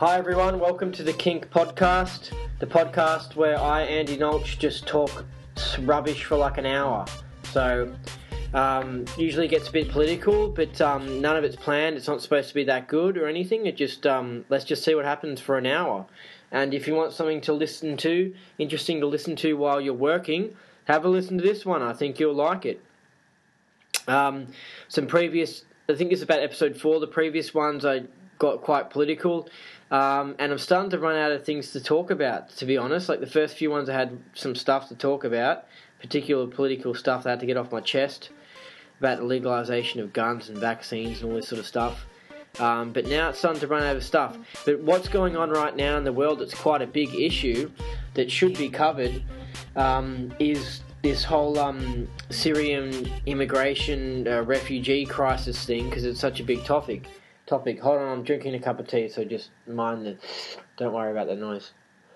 Hi everyone, welcome to the Kink Podcast, the podcast where I, Andy Nolch, just talk rubbish for like an hour. So, usually gets a bit political, but none of it's planned. It's not supposed to be that good or anything. It just, let's just see what happens for an hour. And if you want something to listen to, interesting to listen to while you're working, have a listen to this one. I think you'll like it. I think it's about episode 4. The previous ones I got quite political. And I'm starting to run out of things to talk about, to be honest. Like the first few ones I had some stuff to talk about, particular political stuff that I had to get off my chest, about the legalisation of guns and vaccines and all this sort of stuff. But now it's starting to run out of stuff. But what's going on right now in the world that's quite a big issue that should be covered is this whole Syrian immigration refugee crisis thing, because it's such a big topic. Hold on, I'm drinking a cup of tea, so just don't worry about the noise.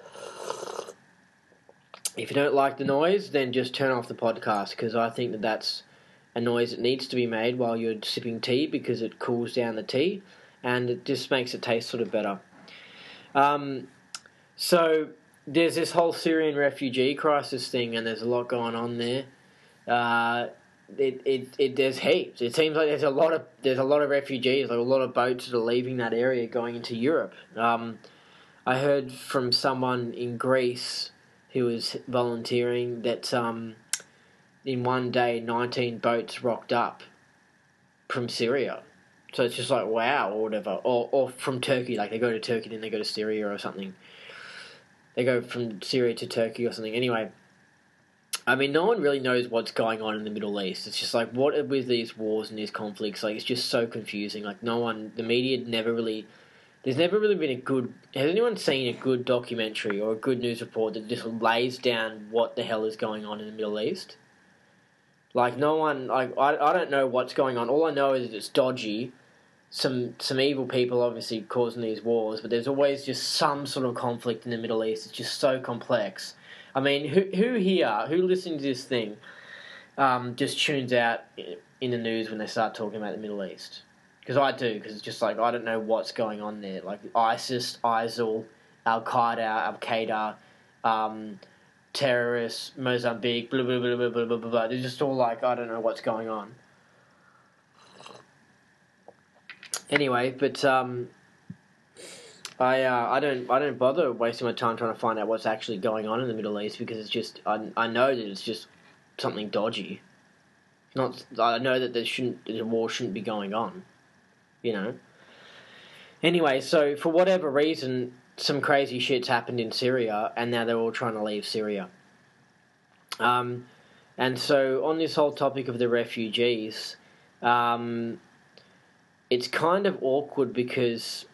If you don't like the noise, then just turn off the podcast, because I think that's a noise that needs to be made while you're sipping tea, because it cools down the tea, and it just makes it taste sort of better. So there's this whole Syrian refugee crisis thing, and there's a lot going on there. There's heaps. It seems like there's a lot of refugees, like a lot of boats that are leaving that area going into Europe. I heard from someone in Greece who was volunteering that in one day 19 boats rocked up from Syria. So it's just like wow, or whatever, or from Turkey. Like they go to Turkey, then they go to Syria or something. They go from Syria to Turkey or something. Anyway. I mean, no one really knows what's going on in the Middle East. It's just like, what are with these wars and these conflicts? Like, it's just so confusing. Like, the media there's never really been has anyone seen a good documentary or a good news report that just lays down what the hell is going on in the Middle East? Like, no one, like, I don't know what's going on. All I know is it's dodgy. Some evil people obviously causing these wars, but there's always just some sort of conflict in the Middle East. It's just so complex. I mean, who listens to this thing, just tunes out in the news when they start talking about the Middle East? Because I do, because it's just like, I don't know what's going on there. Like ISIS, ISIL, Al-Qaeda, terrorists, Mozambique, blah, blah, blah, blah, blah, blah, blah. They're just all like, I don't know what's going on. Anyway, but I don't bother wasting my time trying to find out what's actually going on in the Middle East, because it's just I know that it's just something dodgy. I know that the war shouldn't be going on, you know. Anyway, so for whatever reason, some crazy shit's happened in Syria, and now they're all trying to leave Syria. And so on this whole topic of the refugees, it's kind of awkward because.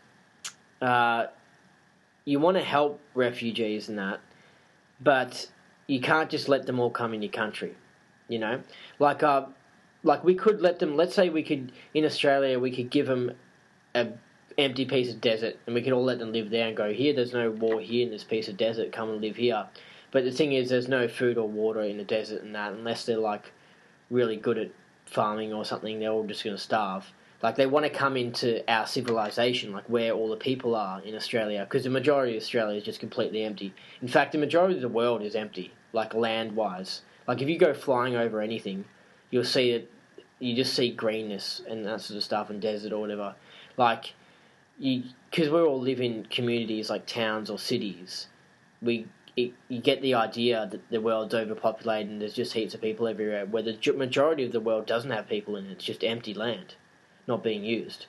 You want to help refugees and that, but you can't just let them all come in your country, you know? Like we could let them, let's say in Australia, we could give them an empty piece of desert, and we could all let them live there and go, here, there's no war here in this piece of desert, come and live here. But the thing is, there's no food or water in the desert and that, unless they're, like, really good at farming or something, they're all just going to starve. Like, they want to come into our civilization, like where all the people are in Australia, because the majority of Australia is just completely empty. In fact, the majority of the world is empty, like land-wise. Like, if you go flying over anything, you'll see it, you just see greenness and that sort of stuff, and desert or whatever. Like, because we all live in communities like towns or cities, you get the idea that the world's overpopulated and there's just heaps of people everywhere, where the majority of the world doesn't have people in it, it's just empty land. Not being used.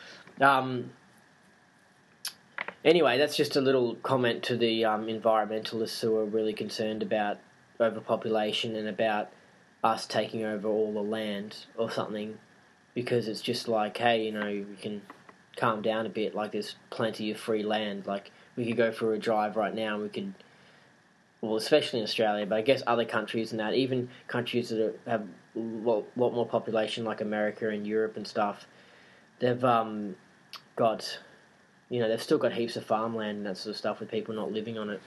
Anyway, that's just a little comment to the environmentalists who are really concerned about overpopulation and about us taking over all the land or something, because it's just like, hey, you know, we can calm down a bit. Like, there's plenty of free land. Like, we could go for a drive right now and we could, well, especially in Australia, but I guess other countries and that, even countries that have a lot more population, like America and Europe and stuff, they've got, you know, they've still got heaps of farmland and that sort of stuff with people not living on it.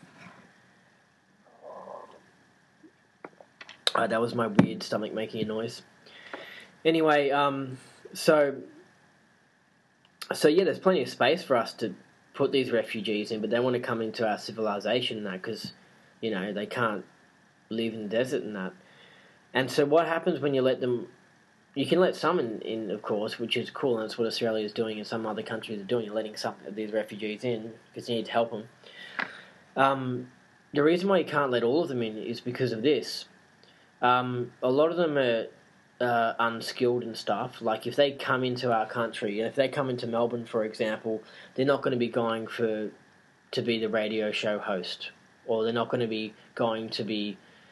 That was my weird stomach making a noise. Anyway, so yeah, there's plenty of space for us to put these refugees in, but they want to come into our civilization and that because, they can't live in the desert and that. And so what happens when you let them... You can let some in, of course, which is cool, and that's what Australia is doing and some other countries are doing. You're letting some of these refugees in because you need to help them. The reason why you can't let all of them in is because of this. A lot of them are unskilled and stuff. Like if they come into our country, if they come into Melbourne, for example, they're not going to be going to be the radio show host, or they're not going to be going to be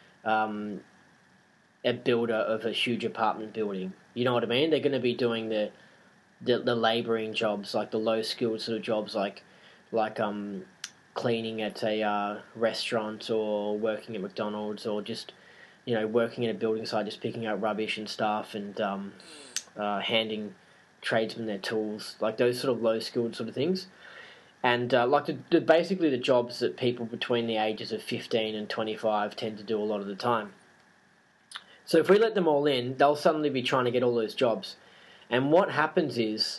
a builder of a huge apartment building. You know what I mean? They're going to be doing the labouring jobs, like the low skilled sort of jobs, like cleaning at a restaurant or working at McDonald's or just working in a building site, just picking up rubbish and stuff and handing tradesmen their tools, like those sort of low skilled sort of things. And basically the jobs that people between the ages of 15 and 25 tend to do a lot of the time. So if we let them all in, they'll suddenly be trying to get all those jobs. And what happens is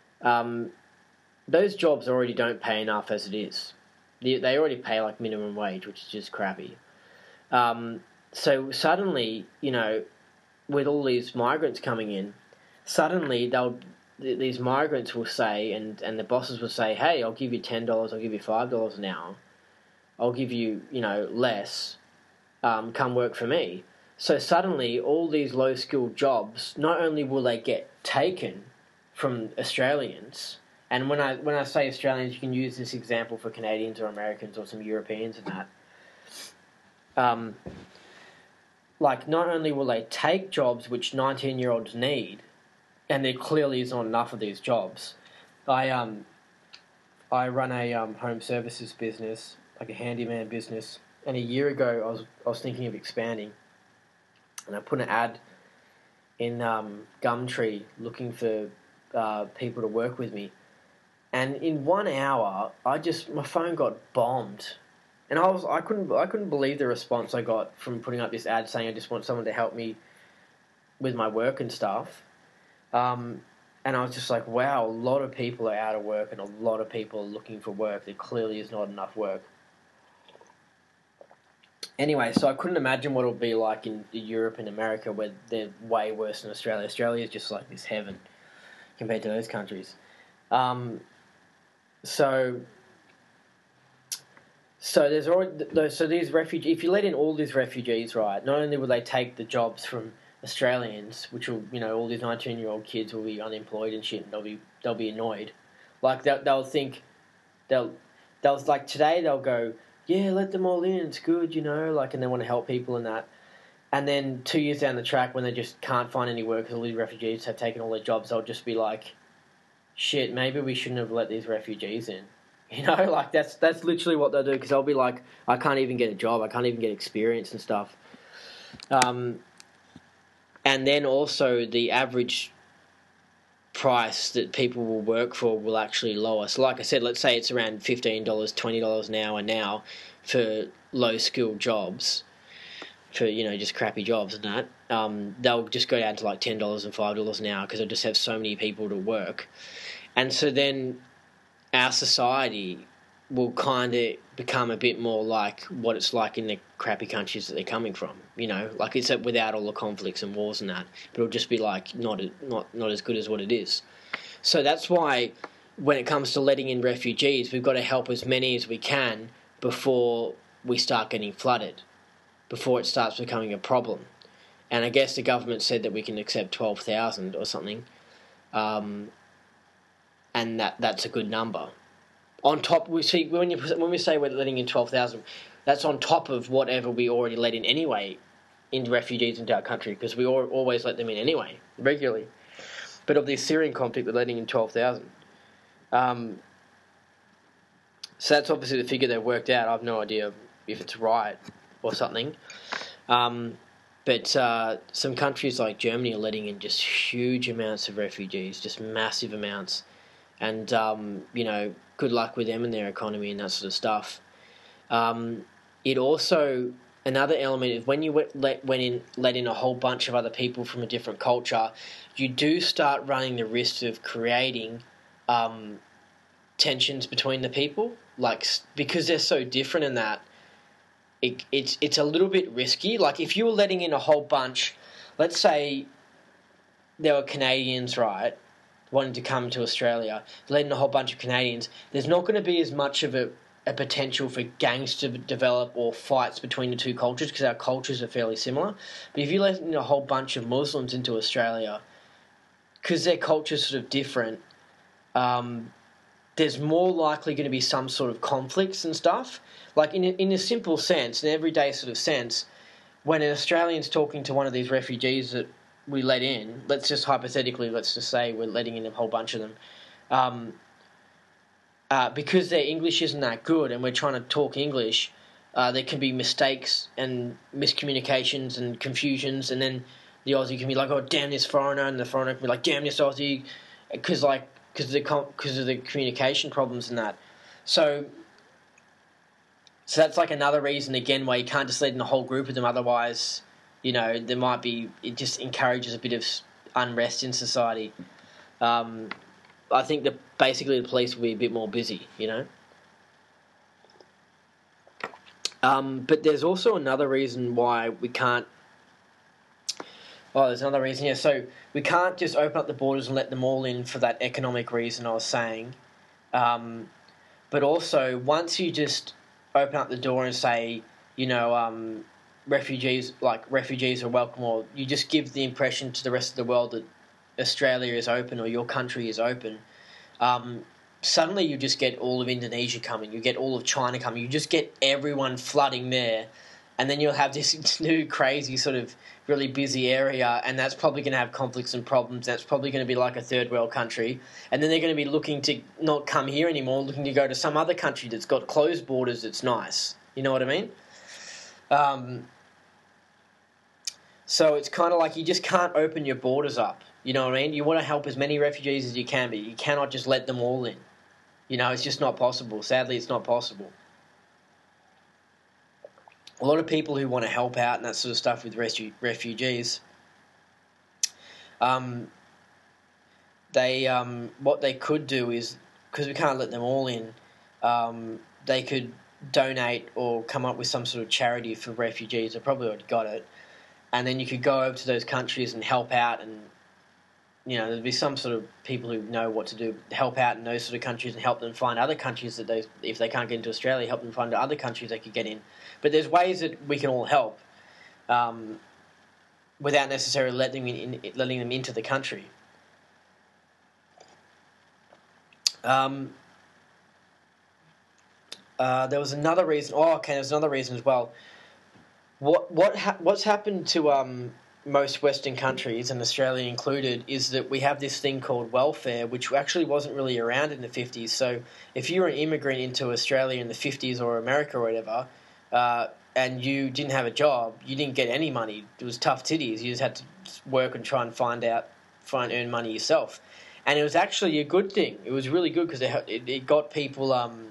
those jobs already don't pay enough as it is. They already pay like minimum wage, which is just crappy. So suddenly, with all these migrants coming in, suddenly these migrants will say, and the bosses will say, hey, I'll give you $10, I'll give you $5 an hour, I'll give you, less, come work for me. So suddenly, all these low-skilled jobs, not only will they get taken from Australians, and when I say Australians, you can use this example for Canadians or Americans or some Europeans and that. Not only will they take jobs which 19-year-olds need, and there clearly is not enough of these jobs. I run a home services business, like a handyman business, and a year ago I was thinking of expanding. And I put an ad in Gumtree looking for people to work with me. And in 1 hour, my phone got bombed, and I couldn't believe the response I got from putting up this ad saying I just want someone to help me with my work and stuff. And I was just like, wow, a lot of people are out of work, and a lot of people are looking for work. There clearly is not enough work. Anyway, so I couldn't imagine what it would be like in Europe and America, where they're way worse than Australia. Australia is just like this heaven compared to those countries. So there's already these refugees. If you let in all these refugees, right? Not only will they take the jobs from Australians, which will all these 19-year-old kids will be unemployed and shit, and they'll be annoyed. Like they'll think like today they'll go, yeah, let them all in, it's good, and they want to help people and that. And then 2 years down the track, when they just can't find any work because all these refugees have taken all their jobs, they'll just be like, shit, maybe we shouldn't have let these refugees in. That's literally what they'll do, because they'll be like, I can't even get a job, I can't even get experience and stuff. And then also the average price that people will work for will actually lower. So like I said, let's say it's around $15, $20 an hour now for low-skilled jobs, for, just crappy jobs and that. They'll just go down to like $10 and $5 an hour because they'll just have so many people to work. And so then our society will kind of become a bit more like what it's like in the crappy countries that they're coming from, like it's without all the conflicts and wars and that, but it'll just be like not as good as what it is. So that's why when it comes to letting in refugees, we've got to help as many as we can before we start getting flooded, before it starts becoming a problem. And I guess the government said that we can accept 12,000 or something, and that's a good number. On top, we see when we say we're letting in 12,000, that's on top of whatever we already let in anyway, in refugees into our country, because we always let them in anyway, regularly. But of the Syrian conflict, we're letting in 12,000. So that's obviously the figure they've worked out. I have no idea if it's right or something. But some countries like Germany are letting in just huge amounts of refugees, just massive amounts. And, good luck with them and their economy and that sort of stuff. It also, another element is when you let in a whole bunch of other people from a different culture, you do start running the risk of creating tensions between the people, like because they're so different in that. It's a little bit risky. Like if you were letting in a whole bunch, let's say there were Canadians, right, wanting to come to Australia, letting a whole bunch of Canadians, there's not going to be as much of a potential for gangs to develop or fights between the two cultures because our cultures are fairly similar. But if you let in a whole bunch of Muslims into Australia, because their culture's sort of different, there's more likely going to be some sort of conflicts and stuff. Like in a simple sense, an everyday sort of sense, when an Australian's talking to one of these refugees that we let in, let's just say we're letting in a whole bunch of them, because their English isn't that good and we're trying to talk English, there can be mistakes and miscommunications and confusions, and then the Aussie can be like, oh, damn this foreigner, and the foreigner can be like, damn this Aussie, because of the communication problems and that. So that's like another reason, again, why you can't just let in a whole group of them, otherwise, there might be, it just encourages a bit of unrest in society. I think that basically the police will be a bit more busy, But there's also another reason why we can't. Oh, there's another reason, yeah. So we can't just open up the borders and let them all in for that economic reason I was saying. But also, once you just open up the door and say, refugees are welcome, or you just give the impression to the rest of the world that Australia is open or your country is open, suddenly you just get all of Indonesia coming, you get all of China coming, you just get everyone flooding there, and then you'll have this new crazy sort of really busy area, and that's probably going to have conflicts and problems. That's probably going to be like a third world country, and then they're going to be looking to not come here anymore, looking to go to some other country that's got closed borders that's nice. You know what I mean? So it's kind of like you just can't open your borders up. You know what I mean? You want to help as many refugees as you can, but you cannot just let them all in. It's just not possible. Sadly, it's not possible. A lot of people who want to help out and that sort of stuff with refugees, what they could do is, because we can't let them all in, they could donate or come up with some sort of charity for refugees. They probably already got it. And then you could go over to those countries and help out, and there'd be some sort of people who know what to do, help out in those sort of countries and help them find other countries if they can't get into Australia, help them find other countries they could get in. But there's ways that we can all help without necessarily letting them into the country. There was another reason. Oh, okay, there's another reason as well. What's happened to most Western countries, and Australia included, is that we have this thing called welfare, which actually wasn't really around in the 50s. So if you were an immigrant into Australia in the 50s or America or whatever, and you didn't have a job, you didn't get any money. It was tough titties. You just had to work and try and earn money yourself. And it was actually a good thing. It was really good because it got people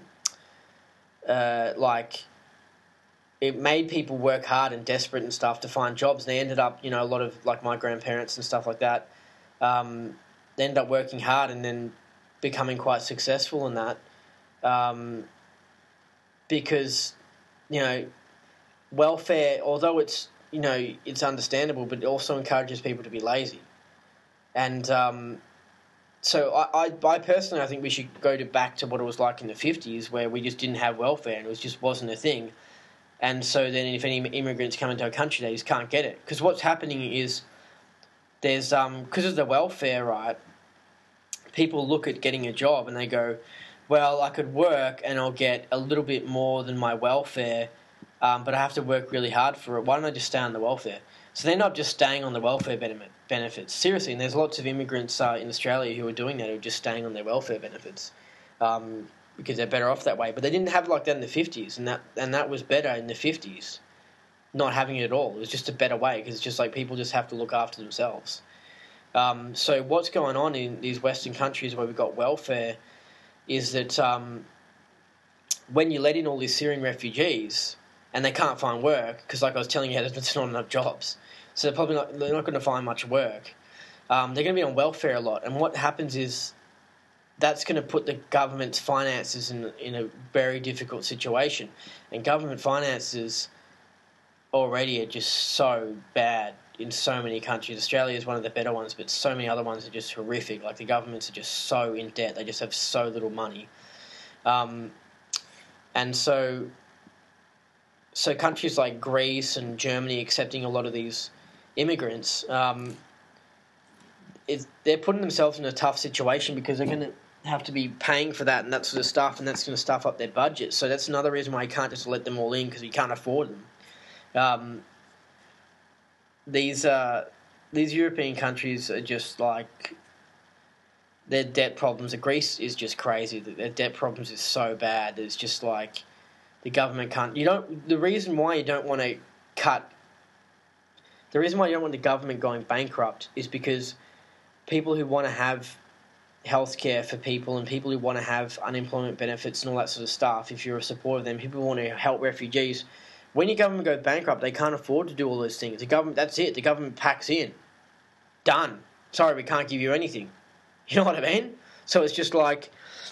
it made people work hard and desperate and stuff to find jobs. They ended up, a lot of, like my grandparents and stuff like that, they ended up working hard and then becoming quite successful in that. Because, welfare, although it's, it's understandable, but it also encourages people to be lazy. And so I personally, I think we should go back to what it was like in the 50s, where we just didn't have welfare and it just wasn't a thing. And so then if any immigrants come into a country, they just can't get it. Because what's happening is there's, because of the welfare, right, people look at getting a job and they go, well, I could work and I'll get a little bit more than my welfare, but I have to work really hard for it. Why don't I just stay on the welfare? So they're not just staying on the welfare benefits. Seriously, and there's lots of immigrants in Australia who are doing that, who are just staying on their welfare benefits. Because they're better off that way. But they didn't have it like that in the 50s, and that was better in the 50s, not having it at all. It was just a better way, because it's just like people just have to look after themselves. So what's going on in these Western countries where we've got welfare is that when you let in all these Syrian refugees and they can't find work, because like I was telling you, there's not enough jobs, so they're not going to find much work. They're going to be on welfare a lot, and what happens is that's going to put the government's finances in a very difficult situation. And government finances already are just so bad in so many countries. Australia is one of the better ones, but so many other ones are just horrific. Like, the governments are just so in debt. They just have so little money. And so countries like Greece and Germany accepting a lot of these immigrants, they're putting themselves in a tough situation because they're going to have to be paying for that and that sort of stuff, and that's going to stuff up their budget. So that's another reason why you can't just let them all in, because you can't afford them. These European countries are just like, their debt problems. Greece is just crazy. Their debt problems is so bad. It's just like the government can't. The reason why you don't want to cut. The reason why you don't want the government going bankrupt is because people who want to have healthcare for people and people who want to have unemployment benefits and all that sort of stuff, if you're a supporter of them, people who want to help refugees. When your government goes bankrupt, they can't afford to do all those things. The government, that's it. The government packs in. Done. Sorry, we can't give you anything. You know what I mean? So it's just like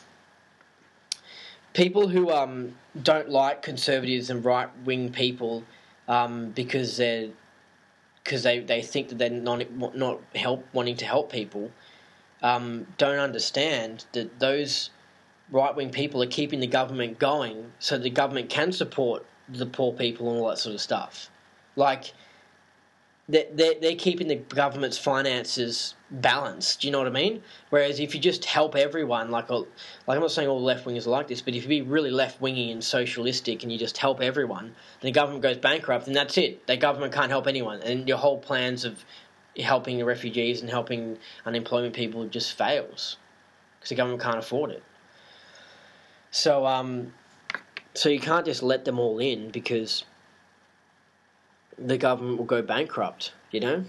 people who don't like conservatives and right-wing people because they think that they're not wanting to help people, don't understand that those right-wing people are keeping the government going so the government can support the poor people and all that sort of stuff. Like, they're keeping the government's finances balanced. Do you know what I mean? Whereas if you just help everyone, like I'm not saying all left-wingers are like this, but if you be really left-wingy and socialistic and you just help everyone, and the government goes bankrupt, then that's it. The government can't help anyone, and your whole plans of helping the refugees and helping unemployment people just fails because the government can't afford it. So you can't just let them all in because the government will go bankrupt, you know?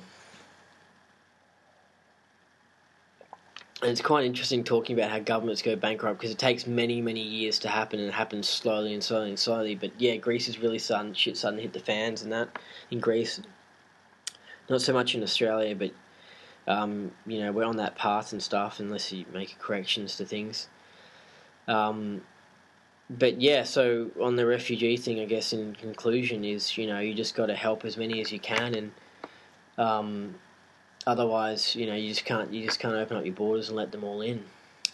And it's quite interesting talking about how governments go bankrupt because it takes many, many years to happen, and it happens slowly and slowly and slowly. But yeah, Greece is really starting to hit the fans and that in Greece. Not so much in Australia, but we're on that path and stuff unless you make corrections to things. But yeah, so on the refugee thing, I guess in conclusion is, you just got to help as many as you can, and otherwise, you just can't open up your borders and let them all in.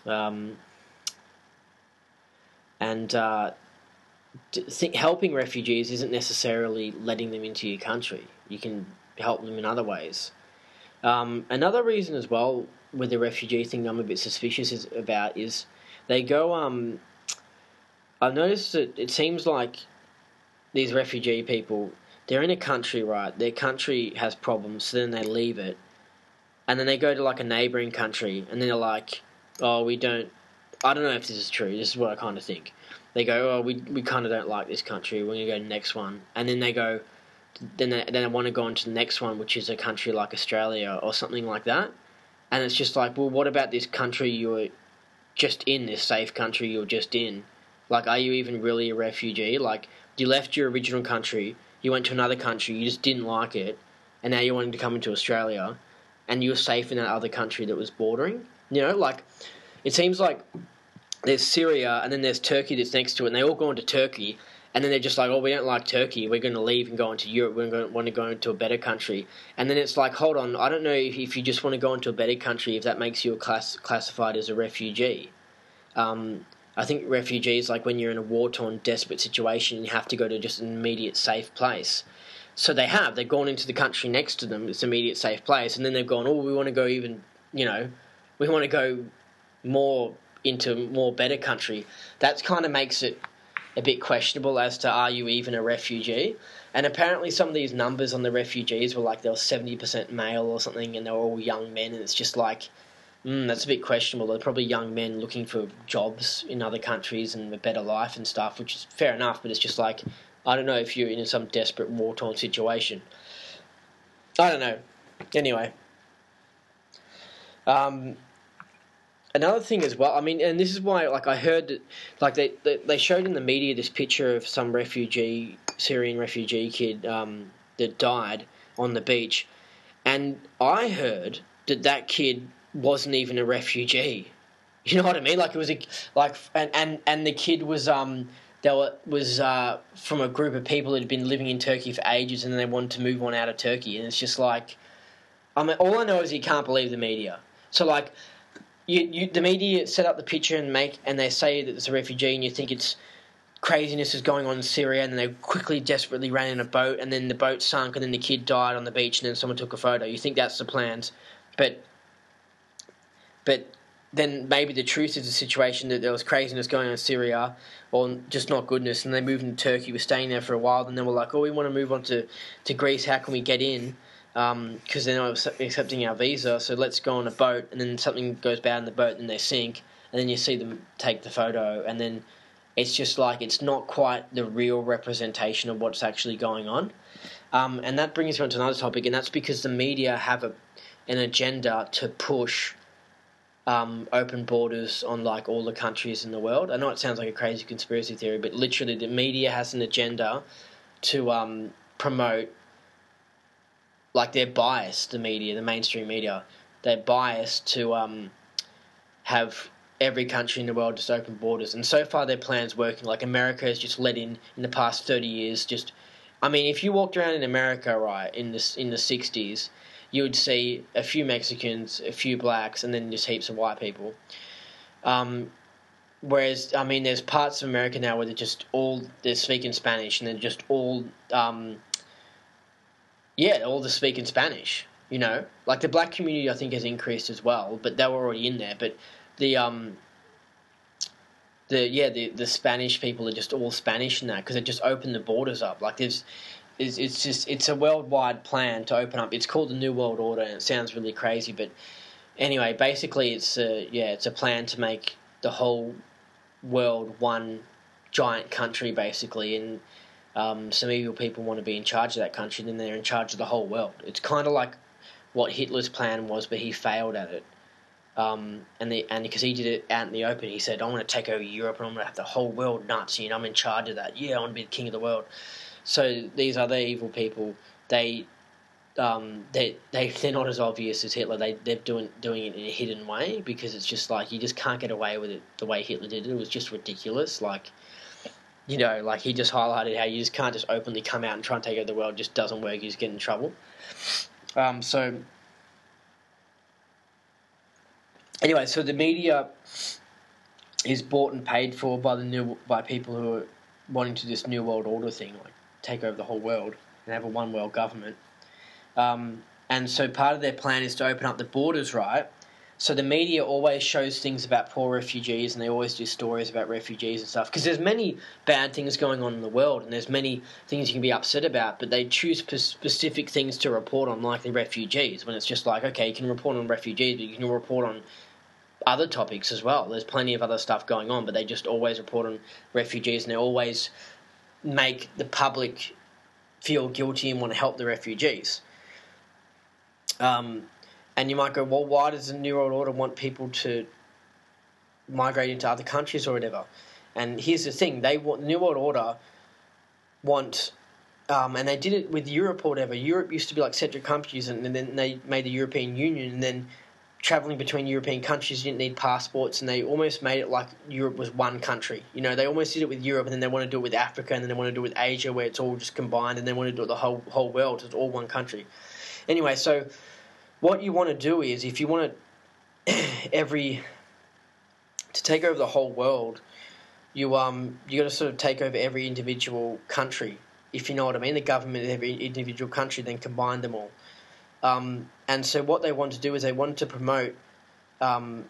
Helping refugees isn't necessarily letting them into your country. You can help them in other ways. Another reason as well with the refugee thing I'm a bit suspicious about is they go. I've noticed that it seems like these refugee people, they're in a country, right? Their country has problems, so then they leave it. And then they go to like a neighbouring country, and then they're like, oh, I don't know if this is true, this is what I kind of think. They go, oh, we kind of don't like this country, we're going to go to the next one. And then they go, then they want to go on to the next one, which is a country like Australia or something like that. And it's just like, well, what about this country you're just in, this safe country you're just in? Like, are you even really a refugee? Like, you left your original country, you went to another country, you just didn't like it, and now you're wanting to come into Australia, and you're safe in that other country that was bordering? Like, it seems like there's Syria, and then there's Turkey that's next to it, and they all go into Turkey, and then they're just like, oh, we don't like Turkey, we're going to leave and go into Europe, we're going to want to go into a better country. And then it's like, hold on, I don't know if you just want to go into a better country, if that makes you classified as a refugee. I think refugees, like when you're in a war-torn, desperate situation, you have to go to just an immediate safe place. So they've gone into the country next to them, this immediate safe place, and then they've gone, oh, we want to go even, we want to go more into more better country. That kind of makes it a bit questionable as to, are you even a refugee? And apparently some of these numbers on the refugees were like they were 70% male or something, and they were all young men, and it's just like, that's a bit questionable. They're probably young men looking for jobs in other countries and a better life and stuff, which is fair enough, but it's just like, I don't know if you're in some desperate war-torn situation. I don't know. Anyway. Another thing as well, I mean, and this is why, like, I heard that, like, they showed in the media this picture of some Syrian refugee kid that died on the beach, and I heard that kid wasn't even a refugee. You know what I mean? Like it was and the kid was from a group of people that had been living in Turkey for ages, and then they wanted to move on out of Turkey, and it's just like, I mean, all I know is you can't believe the media. So like, the media set up the picture and they say that it's a refugee, and you think it's craziness is going on in Syria, and then they quickly, desperately ran in a boat, and then the boat sunk, and then the kid died on the beach, and then someone took a photo. You think that's the plans, but then maybe the truth is the situation that there was craziness going on in Syria, or just not goodness, and they moved into Turkey, were staying there for a while, and then we're like, oh, we want to move on to Greece, how can we get in? Because they're not accepting our visa, so let's go on a boat, and then something goes bad in the boat, and they sink, and then you see them take the photo, and then it's just like it's not quite the real representation of what's actually going on. And that brings me on to another topic, and that's because the media have an agenda to push open borders on like all the countries in the world. I know it sounds like a crazy conspiracy theory, but literally the media has an agenda to promote, like they're biased, the mainstream media, they're biased to have every country in the world just open borders. And so far their plan's working. Like America has just let in the past 30 years, I mean, if you walked around in America, right, in the 60s, you would see a few Mexicans, a few blacks, and then just heaps of white people. Whereas, I mean, there's parts of America now where they're speaking Spanish, and they're just all just speaking Spanish, you know? Like, the black community, I think, has increased as well, but they were already in there. But the Spanish people are just all Spanish in that, because they just opened the borders up. Like, it's a worldwide plan to open up. It's called the New World Order, and it sounds really crazy, but anyway, basically it's a plan to make the whole world one giant country, basically, and some evil people want to be in charge of that country, then they're in charge of the whole world. It's kind of like what Hitler's plan was, but he failed at it. And because he did it out in the open, he said, "I'm going to take over Europe, and I'm going to have the whole world nuts, and I'm in charge of that. Yeah, I want to be the king of the world." So these other evil people, they're not as obvious as Hitler. They're doing it in a hidden way, because it's just like you just can't get away with it the way Hitler did it. It was just ridiculous. Like, you know, like he just highlighted how you just can't just openly come out and try and take over the world. It just doesn't work. You just get in trouble. So anyway, so the media is bought and paid for by people who are wanting to this New World Order thing, like take over the whole world and have a one world government. And so part of their plan is to open up the borders, right? So the media always shows things about poor refugees, and they always do stories about refugees and stuff, because there's many bad things going on in the world, and there's many things you can be upset about, but they choose specific things to report on, like the refugees, when it's just like, okay, you can report on refugees, but you can report on other topics as well. There's plenty of other stuff going on, but they just always report on refugees, and they always make the public feel guilty and want to help the refugees. And you might go, well, why does the New World Order want people to migrate into other countries or whatever? And here's the thing: the New World Order want, and they did it with Europe or whatever. Europe used to be like separate countries, and then they made the European Union, and then travelling between European countries, you didn't need passports, and they almost made it like Europe was one country. You know, they almost did it with Europe, and then they want to do it with Africa, and then they want to do it with Asia, where it's all just combined, and they want to do it the whole world, so it's all one country. Anyway, so what you want to do is, if you want to take over the whole world, you got to sort of take over every individual country, if you know what I mean. The government of every individual country, then combine them all. And so what they want to do is they want to promote, opening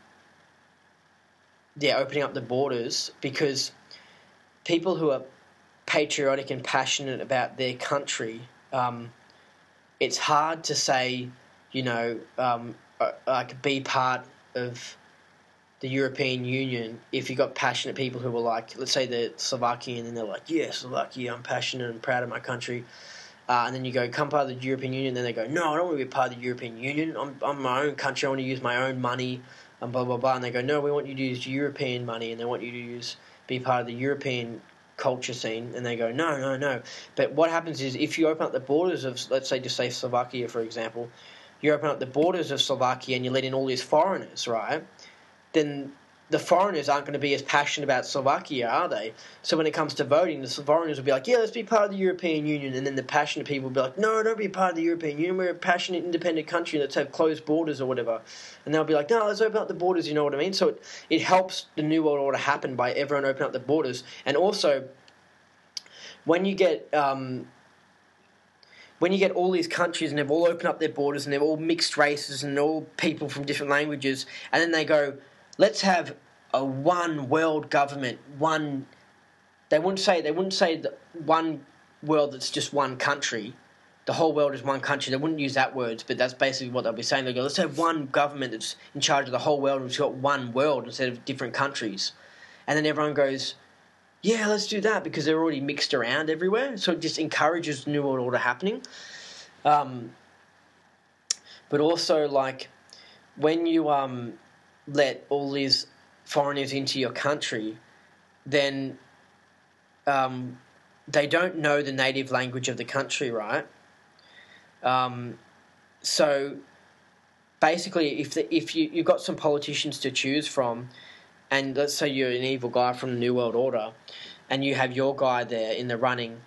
up the borders, because people who are patriotic and passionate about their country, it's hard to say, you know, like be part of the European Union if you've got passionate people who are like, let's say they're Slovakian, and they're like, yeah, Slovakia, I'm passionate and proud of my country. And then you go, come part of the European Union. Then they go, no, I don't want to be part of the European Union. I'm my own country. I want to use my own money, and blah, blah, blah. And they go, no, we want you to use European money, and they want you to be part of the European culture scene. And they go, no. But what happens is, if you open up the borders of, let's say, just say Slovakia, for example, you open up the borders of Slovakia and you let in all these foreigners, right? Then the foreigners aren't going to be as passionate about Slovakia, are they? So when it comes to voting, the foreigners will be like, yeah, let's be part of the European Union. And then the passionate people will be like, no, don't be part of the European Union. We're a passionate, independent country. Let's have closed borders or whatever. And they'll be like, no, let's open up the borders, you know what I mean? So it helps the New World Order happen by everyone opening up the borders. And also, when you get all these countries and they've all opened up their borders and they're all mixed races and all people from different languages, and then they go, let's have a one world government, they wouldn't say that one world that's just one country. The whole world is one country. They wouldn't use that words, but that's basically what they'll be saying. They go, let's have one government that's in charge of the whole world and it's got one world instead of different countries. And then everyone goes, yeah, let's do that because they're already mixed around everywhere. So it just encourages the New World Order happening. But also, like, when you let all these foreigners into your country, then they don't know the native language of the country, right? So basically, if you've got some politicians to choose from, and let's say you're an evil guy from the New World Order, and you have your guy there in the running,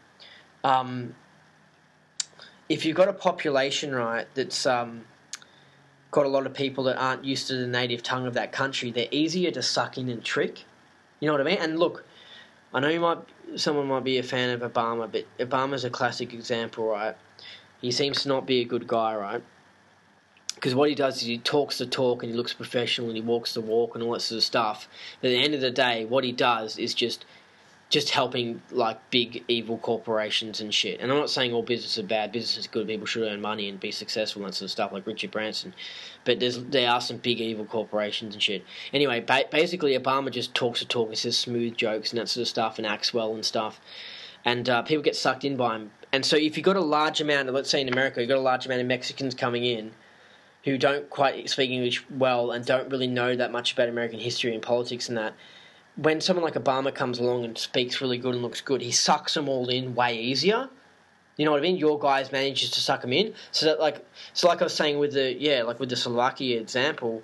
if you've got a population, right, that's got a lot of people that aren't used to the native tongue of that country, they're easier to suck in and trick. You know what I mean? And look, I know someone might be a fan of Obama, but Obama's a classic example, right? He seems to not be a good guy, right? Because what he does is he talks the talk and he looks professional and he walks the walk and all that sort of stuff. But at the end of the day, what he does is just helping like big evil corporations and shit. And I'm not saying all business are bad. Business is good. People should earn money and be successful and that sort of stuff, like Richard Branson. But there are some big evil corporations and shit. Anyway, basically Obama just talks the talk. He says smooth jokes and that sort of stuff and acts well and stuff. And people get sucked in by him. And so if you've got a large amount of, let's say in America, you've got a large amount of Mexicans coming in who don't quite speak English well and don't really know that much about American history and politics and that, when someone like Obama comes along and speaks really good and looks good, he sucks them all in way easier. You know what I mean? Your guys manages to suck them in. So that like I was saying with the Slovakia example,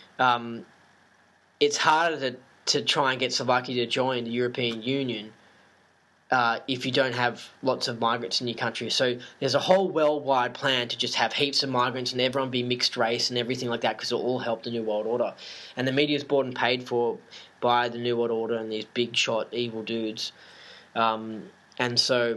it's harder to try and get Slovakia to join the European Union if you don't have lots of migrants in your country. So there's a whole worldwide plan to just have heaps of migrants and everyone be mixed race and everything like that because it'll all help the New World Order. And the media's bought and paid for by the New World Order and these big shot evil dudes. And so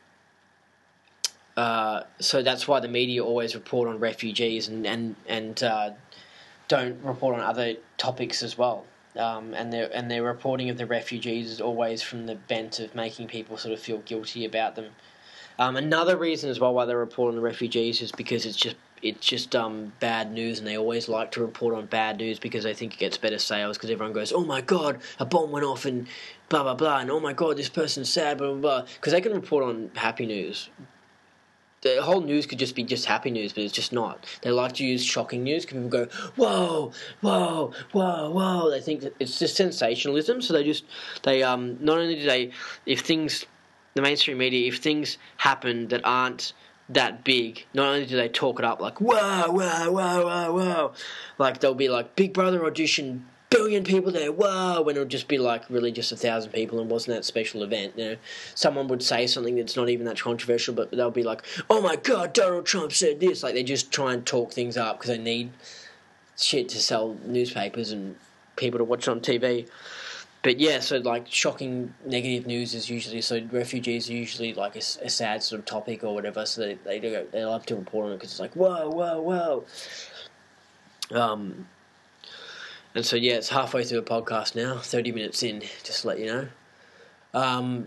that's why the media always report on refugees and don't report on other topics as well. And their reporting of the refugees is always from the bent of making people sort of feel guilty about them. Another reason as well why they report on the refugees is because it's just bad news, and they always like to report on bad news because they think it gets better sales because everyone goes, oh my god, a bomb went off and blah blah blah, and oh my god, this person's sad, blah blah blah, because they can report on happy news. The whole news could just be just happy news, but it's just not. They like to use shocking news because people go, whoa, whoa, whoa, whoa. They think that it's just sensationalism. So not only do they, the mainstream media, if things happen that aren't that big, not only do they talk it up like, whoa, whoa, whoa, whoa, whoa. Like they'll be like, Big Brother audition, billion people there, whoa, when it'll just be like really just 1,000 people and wasn't that special event, you know. Someone would say something that's not even that controversial, but they'll be like, oh my god, Donald Trump said this. Like they just try and talk things up because they need shit to sell newspapers and people to watch on TV. But yeah, so like shocking negative news is usually, so refugees are usually like a sad sort of topic or whatever, so they love to report on it because it's like, whoa, whoa, whoa. And so, yeah, it's halfway through the podcast now, 30 minutes in, just to let you know.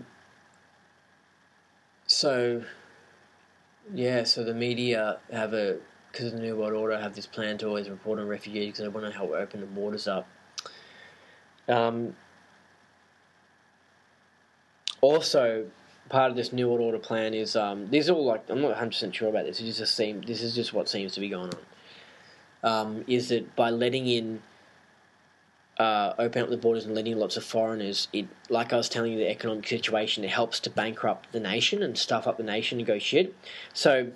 So the media because of the New World Order, have this plan to always report on refugees because they want to help open the borders up. Also, part of this New World Order plan is, these are all like, I'm not 100% sure about this, this is just what seems to be going on, is that by letting in, open up the borders and letting lots of foreigners, like I was telling you, the economic situation, it helps to bankrupt the nation and stuff up the nation and go shit. So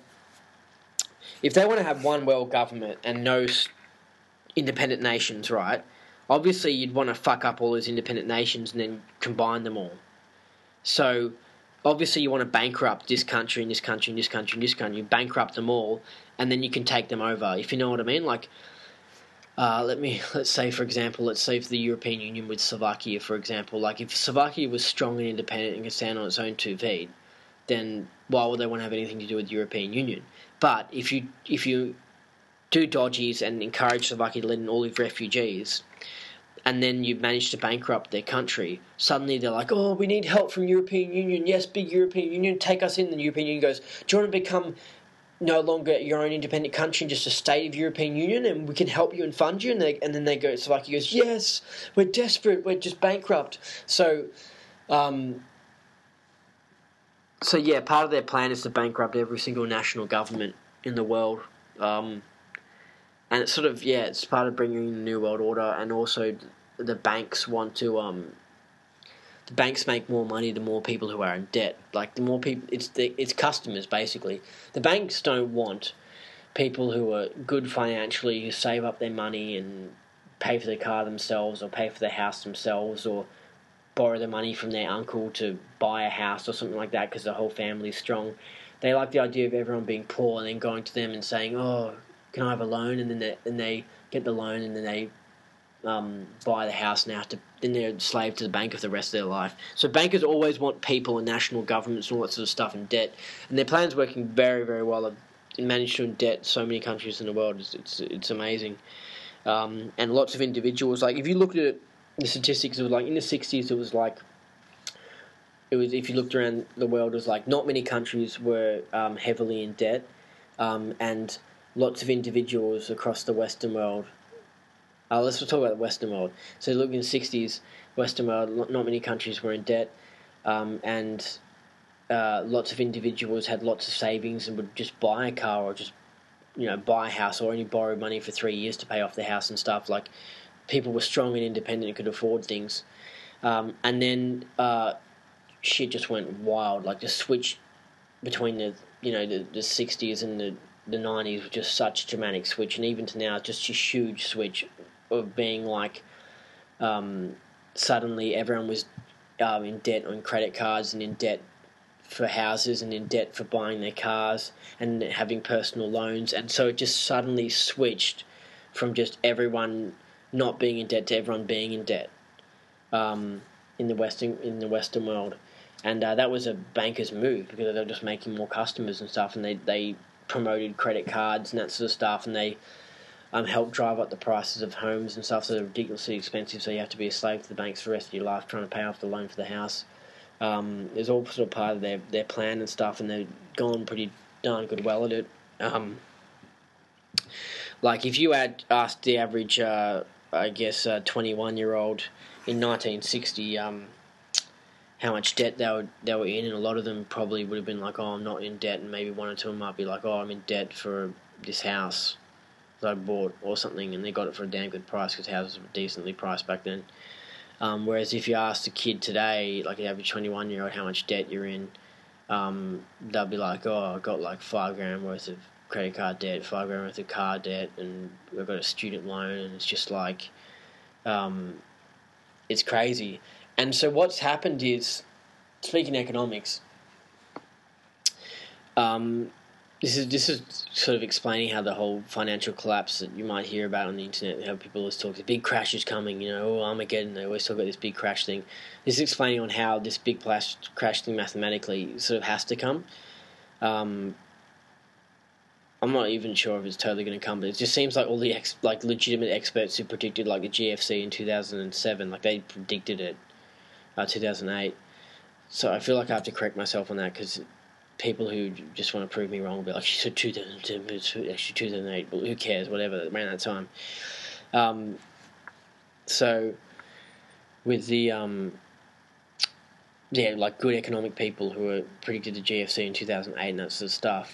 if they want to have one world government and no independent nations, right, obviously you'd want to fuck up all those independent nations and then combine them all. So obviously you want to bankrupt this country and this country and this country and this country. You bankrupt them all, and then you can take them over. If you know what I mean, like. Let's say for the European Union with Slovakia, for example, like if Slovakia was strong and independent and could stand on its own 2 feet, then why would they want to have anything to do with the European Union? But if you do dodgies and encourage Slovakia to let in all these refugees, and then you manage to bankrupt their country, suddenly they're like, oh, we need help from European Union. Yes, big European Union, take us in. And the European Union goes, do you want to become no longer your own independent country and just a state of European Union, and we can help you and fund you? And then they go, Slovakia goes, yes, we're desperate, we're just bankrupt. So yeah, part of their plan is to bankrupt every single national government in the world. And it's sort of, it's part of bringing in the New World Order, and also the banks want to, the banks make more money the more people who are in debt. Like, the more people, it's customers, basically. The banks don't want people who are good financially, who save up their money and pay for their car themselves, or pay for their house themselves, or borrow the money from their uncle to buy a house or something like that because the whole family's strong. They like the idea of everyone being poor and then going to them and saying, oh, can I have a loan? And then they get the loan, and then they buy the house, and then they're a slave to the bank for the rest of their life. So bankers always want people and national governments and all that sort of stuff in debt, and their plan's working very, very well. They've managed to indebt so many countries in the world. It's amazing. And lots of individuals, like if you looked at the statistics, it was like in the 60s, if you looked around the world, it was like not many countries were heavily in debt, and lots of individuals across the Western world. Let's talk about the Western world. So look, in the 60s, Western world, not many countries were in debt, and lots of individuals had lots of savings and would just buy a car or just buy a house, or only borrow money for 3 years to pay off the house and stuff. Like, people were strong and independent and could afford things. And then shit just went wild. Like, the switch between the 60s and the 90s was just such a dramatic switch, and even to now, just a huge switch of being like, suddenly everyone was in debt on credit cards, and in debt for houses, and in debt for buying their cars, and having personal loans. And so it just suddenly switched from just everyone not being in debt to everyone being in debt in the Western world. And that was a banker's move, because they were just making more customers and stuff, and they promoted credit cards and that sort of stuff, and they helped drive up the prices of homes and stuff, so they're ridiculously expensive, so you have to be a slave to the banks for the rest of your life trying to pay off the loan for the house. It's all sort of part of their plan and stuff, and they've gone pretty darn good well at it. Like, if you had asked the average, 21-year-old in 1960 how much debt they were in, and a lot of them probably would have been like, oh, I'm not in debt, and maybe one or two of them might be like, oh, I'm in debt for this house that I bought or something, and they got it for a damn good price because houses were decently priced back then. Whereas if you asked a kid today, like an average 21-year-old, how much debt you're in, they'll be like, oh, I've got like $5,000 worth of credit card debt, $5,000 worth of car debt, and I've got a student loan, and it's just like, it's crazy. And so what's happened is, speaking economics, this is sort of explaining how the whole financial collapse that you might hear about on the internet, how people always talk, the big crash is coming, Armageddon, they always talk about this big crash thing. This is explaining on how this big crash thing mathematically sort of has to come. I'm not even sure if it's totally going to come, but it just seems like all the legitimate experts who predicted like the GFC in 2007, like they predicted it, 2008. So I feel like I have to correct myself on that, because people who just want to prove me wrong will be like, she said 2010, but it's actually 2008, but who cares, whatever, around that time. So with the good economic people who were predicted the GFC in 2008 and that sort of stuff,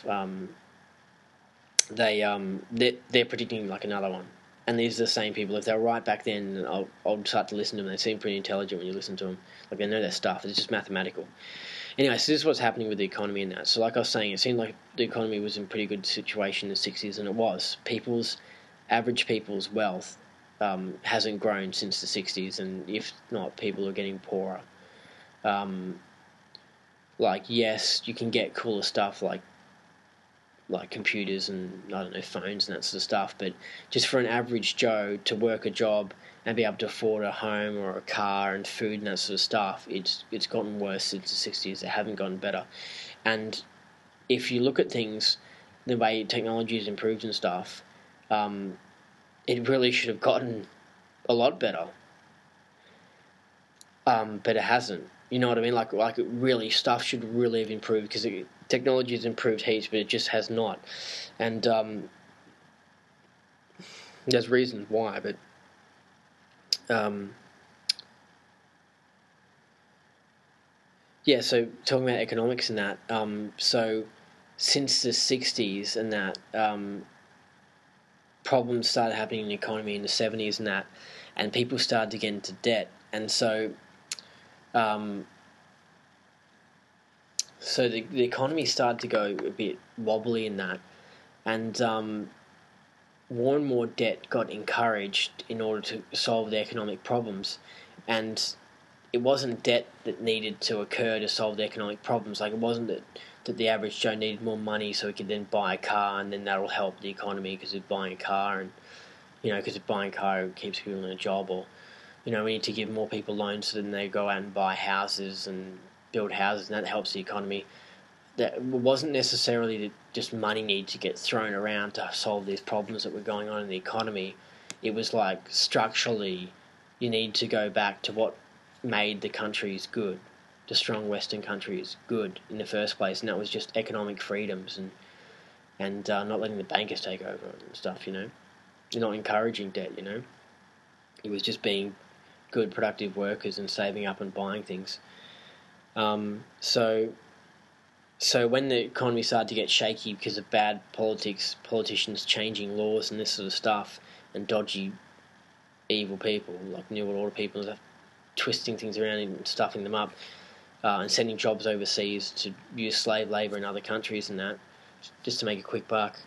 they're predicting like another one. And these are the same people. If they were right back then, I'll start to listen to them. They seem pretty intelligent when you listen to them. Like, they know their stuff. It's just mathematical. Anyway, so this is what's happening with the economy and that. So like I was saying, it seemed like the economy was in a pretty good situation in the 60s, and it was. Average people's wealth hasn't grown since the 60s, and if not, people are getting poorer. Like, yes, you can get cooler stuff like computers and, I don't know, phones and that sort of stuff, but just for an average Joe to work a job and be able to afford a home or a car and food and that sort of stuff, it's gotten worse since the 60s. It hasn't gotten better. And if you look at things, the way technology has improved and stuff, it really should have gotten a lot better. But it hasn't. You know what I mean? Like really, stuff should really have improved, because technology has improved heaps, but it just has not. And there's reasons why, but yeah. So talking about economics and that, so since the 60s and that, problems started happening in the economy in the 70s and that, and people started to get into debt, and so. So the economy started to go a bit wobbly in that, and more and more debt got encouraged in order to solve the economic problems, and it wasn't debt that needed to occur to solve the economic problems. Like, it wasn't that the average Joe needed more money so he could then buy a car, and then that'll help the economy because of buying a car, and because of buying a car it keeps people in a job, or we need to give more people loans so then they go out and buy houses and build houses, and that helps the economy. That wasn't necessarily that just money needed to get thrown around to solve these problems that were going on in the economy. It was like, structurally, you need to go back to what made the countries good, the strong Western countries good in the first place, and that was just economic freedoms and not letting the bankers take over and stuff. You're not encouraging debt. It was just being good, productive workers and saving up and buying things. So when the economy started to get shaky because of bad politicians changing laws and this sort of stuff, and dodgy, evil people like New World Order people twisting things around and stuffing them up, and sending jobs overseas to use slave labour in other countries and that, just to make a quick buck.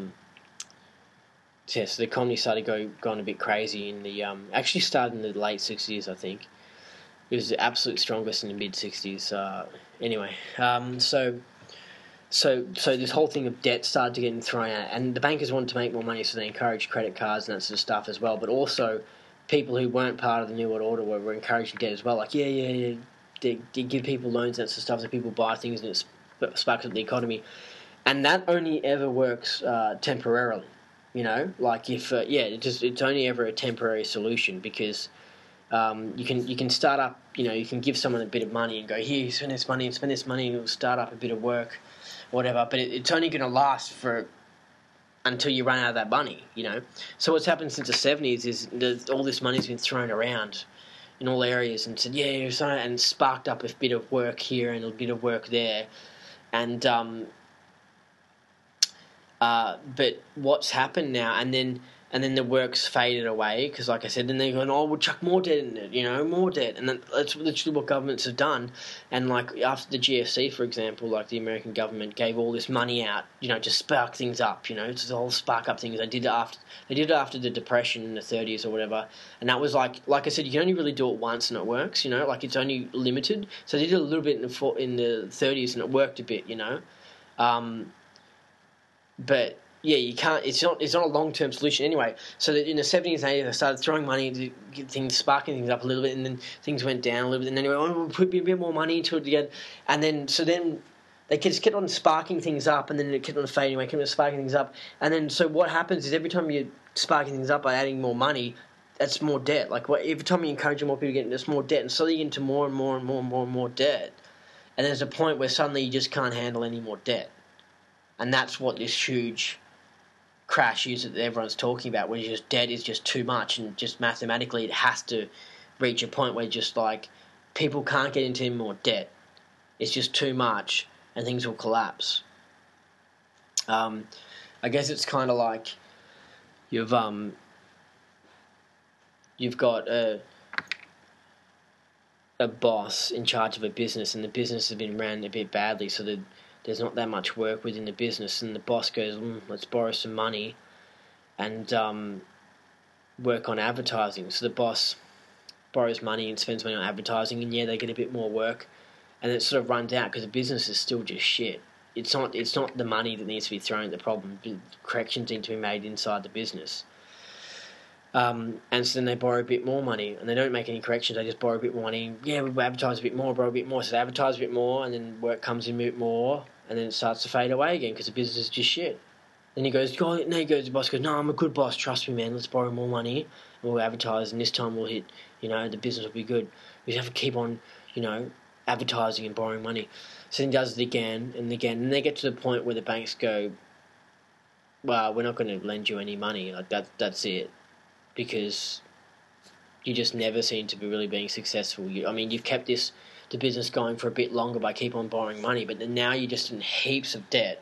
So the economy started going a bit crazy in the actually started in the late 60s, I think. It was the absolute strongest in the mid 60s. Anyway, so this whole thing of debt started to get thrown out, and the bankers wanted to make more money, so they encouraged credit cards and that sort of stuff as well. But also, people who weren't part of the New World Order were encouraging debt as well. Like, they give people loans and that sort of stuff, so people buy things and it sparks up the economy. And that only ever works temporarily. Like, if it's only ever a temporary solution, because you can start up. You can give someone a bit of money and go, here, spend this money, and it'll start up a bit of work, whatever. But it's only going to last until you run out of that money. So what's happened since the 70s is all this money's been thrown around in all areas and said, and sparked up a bit of work here and a bit of work there, and but what's happened now, and then the work's faded away, because, like I said, then they're going, we'll chuck more debt in it, more debt, and that's literally what governments have done. And like after the GFC, for example, like the American government gave all this money out, to spark things up, to the whole spark up things. They did it after the Depression in the 30s or whatever, and that was like I said, you can only really do it once and it works, like it's only limited. So they did it a little bit in the 30s and it worked a bit, But yeah, you can't. It's not a long term solution anyway. So that in the 70s and 80s, they started throwing money to get things, sparking things up a little bit, and then things went down a little bit. And then they went, we'll put a bit more money into it again, and then they just kept on sparking things up, and then it kept on fading away, kept on sparking things up, and then so what happens is every time you're sparking things up by adding more money, that's more debt. Like every time you encourage more people to get into, there's more debt, and slowly you get into more and more and more and more and more debt, and there's a point where suddenly you just can't handle any more debt. And that's what this huge crash is that everyone's talking about, where debt is just too much, and just mathematically it has to reach a point where just like people can't get into any more debt. It's just too much, and things will collapse. I guess it's kind of like you've got a boss in charge of a business, and the business has been ran a bit badly, so there's not that much work within the business, and the boss goes, let's borrow some money, and work on advertising. So the boss borrows money and spends money on advertising, and they get a bit more work, and it sort of runs out because the business is still just shit. It's not the money that needs to be thrown at the problem. Corrections need to be made inside the business. And so then they borrow a bit more money, and they don't make any corrections. They just borrow a bit more money. Yeah, we advertise a bit more, borrow a bit more. So they advertise a bit more, and then work comes in a bit more, and then it starts to fade away again because the business is just shit. Then the boss goes, no, I'm a good boss, trust me, man, let's borrow more money, and we'll advertise, and this time we'll hit, the business will be good. We just have to keep on, advertising and borrowing money. So then he does it again and again, and they get to the point where the banks go, well, we're not going to lend you any money, like that's it, because you just never seem to be really being successful. You've kept the business going for a bit longer by keep on borrowing money, but then now you're just in heaps of debt,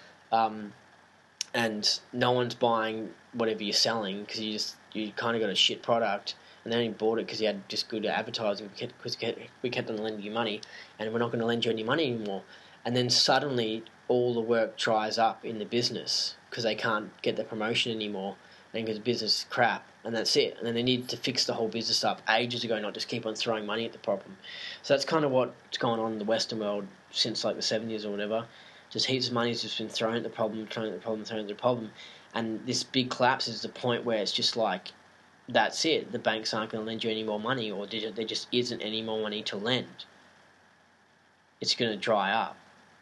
and no one's buying whatever you're selling because you kind of got a shit product, and they only bought it because you had just good advertising because we kept on lending you money, and we're not going to lend you any money anymore. And then suddenly all the work dries up in the business because they can't get the promotion anymore, and because the business is crap, and that's it. And then they need to fix the whole business up ages ago, not just keep on throwing money at the problem. So that's kind of what's gone on in the Western world since like the 70s or whatever. Just heaps of money's just been thrown at the problem, and this big collapse is the point where it's just like, that's it. The banks aren't going to lend you any more money, or there just isn't any more money to lend. It's going to dry up,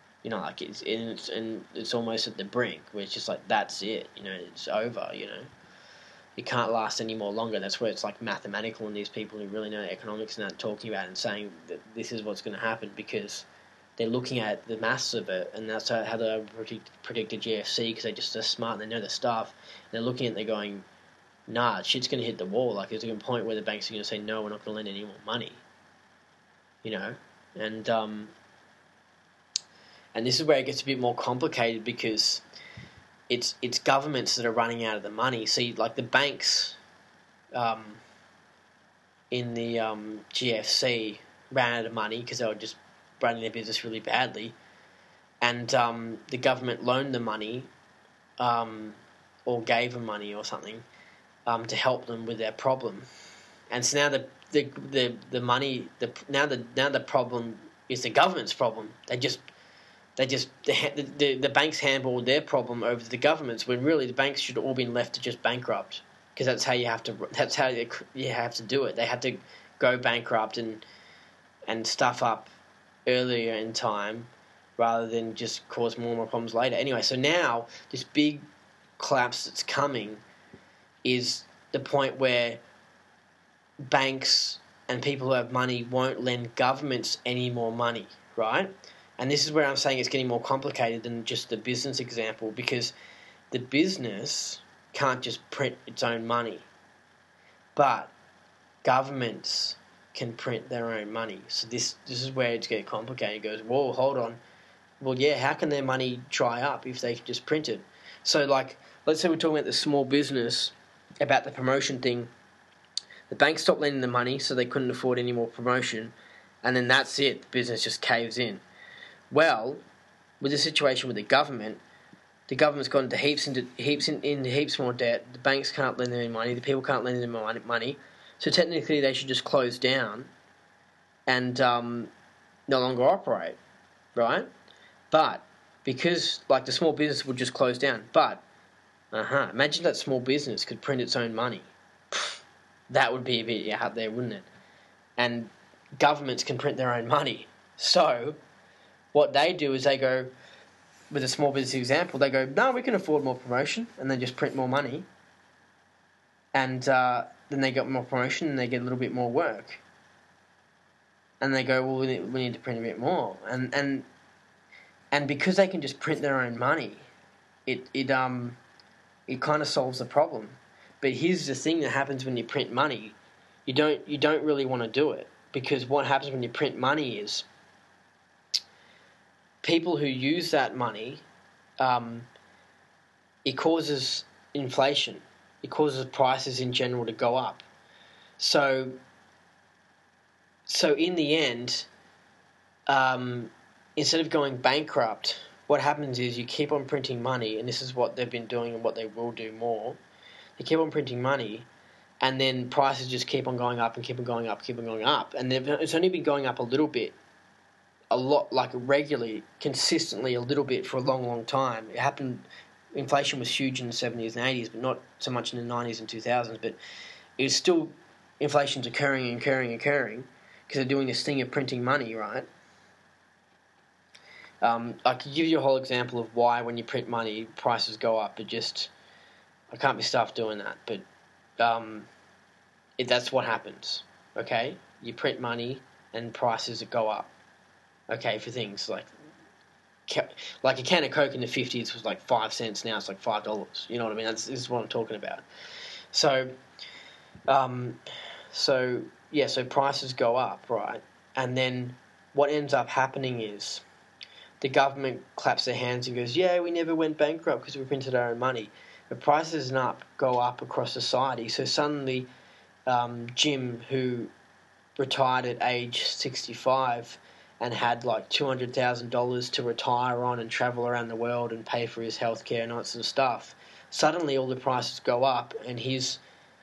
it's almost at the brink where it's just like, that's it, it's over, It can't last any more longer. That's where it's like mathematical, and these people who really know economics and that talking about it and saying that this is what's going to happen because they're looking at the maths of it, and that's how they predicted GFC because they're just so smart and they know the stuff. And they're looking at it, they're going, nah, shit's going to hit the wall. Like, there's a point where the banks are going to say, no, we're not going to lend any more money. And this is where it gets a bit more complicated because it's governments that are running out of the money. See, like the banks in the GFC ran out of money because they were just running their business really badly, and the government loaned them money or gave them money or something to help them with their problem. And so now the money now the problem is the government's problem. The banks handballed their problem over to the governments when really the banks should have all been left to just bankrupt because that's how you have to do it. They had to go bankrupt and stuff up earlier in time rather than just cause more and more problems later. Anyway, so now this big collapse that's coming is the point where banks and people who have money won't lend governments any more money, right? And this is where I'm saying it's getting more complicated than just the business example, because the business can't just print its own money, but governments can print their own money. So this is where it's getting complicated. It goes, whoa, hold on. Well, yeah, how can their money dry up if they just print it? So, like, let's say we're talking about the small business, about the promotion thing. The bank stopped lending the money, so they couldn't afford any more promotion, and then that's it. The business just caves in. Well, with the situation with the government's gone into heaps more debt. The banks can't lend them any money. The people can't lend them money. So technically, they should just close down and no longer operate, right? But because, like, the small business would just close down. But imagine that small business could print its own money. That would be a bit out there, wouldn't it? And governments can print their own money. So what they do is they go, with a small business example, they go, no, we can afford more promotion, and they just print more money. And then they get more promotion and they get a little bit more work. And they go, well, we need to print a bit more. And because they can just print their own money, it kind of solves the problem. But here's the thing that happens when you print money. You don't really want to do it, because what happens when you print money is people who use that money, it causes inflation. It causes prices in general to go up. So in the end, instead of going bankrupt, what happens is you keep on printing money, and this is what they've been doing and what they will do more. They keep on printing money, and then prices just keep on going up and keep on going up, keep on going up, and it's only been going up a little bit, a lot, like regularly, consistently a little bit for a long, long time. It happened. Inflation was huge in the 70s and 80s, but not so much in the 90s and 2000s. But it was still, inflation's occurring because they're doing this thing of printing money, right? I could give you a whole example of why when you print money, prices go up. I can't be stuffed doing that, but that's what happens, okay? You print money and prices go up, okay, for things like a can of Coke in the 50s was like 5 cents, now it's like $5. You know what I mean? This is what I'm talking about. So prices go up, right? And then what ends up happening is the government claps their hands and goes, yeah, we never went bankrupt because we printed our own money. The prices go up across society. So suddenly Jim, who retired at age 65 and had like $200,000 to retire on and travel around the world and pay for his healthcare and all that sort of stuff, suddenly all the prices go up and his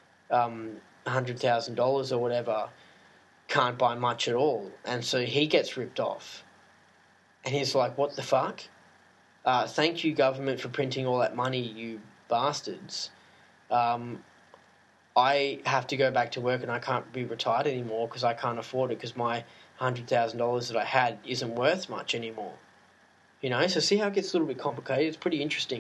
$100,000 or whatever can't buy much at all. And so he gets ripped off. And he's like, what the fuck? Thank you, government, for printing all that money, you bastards. I have to go back to work and I can't be retired anymore because I can't afford it because my $100,000 that I had isn't worth much anymore. You know, so see how it gets a little bit complicated? It's pretty interesting.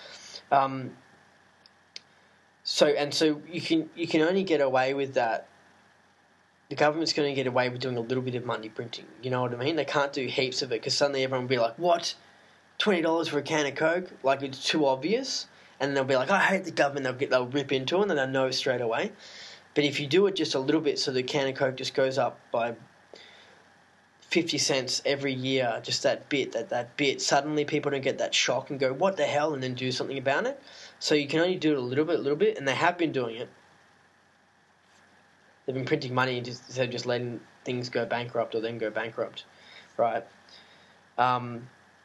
So you can only get away with that. The government's going to get away with doing a little bit of money printing. You know what I mean? They can't do heaps of it because suddenly everyone will be like, what? $20 for a can of Coke? Like, it's too obvious. And they'll be like, I hate the government. They'll rip into it and then they'll know straight away. But if you do it just a little bit, so the can of Coke just goes up by 50 cents every year, just that bit, suddenly people don't get that shock and go, what the hell, and then do something about it. So you can only do it a little bit, and they have been doing it. They've been printing money instead of just letting things go bankrupt or then go bankrupt, right? But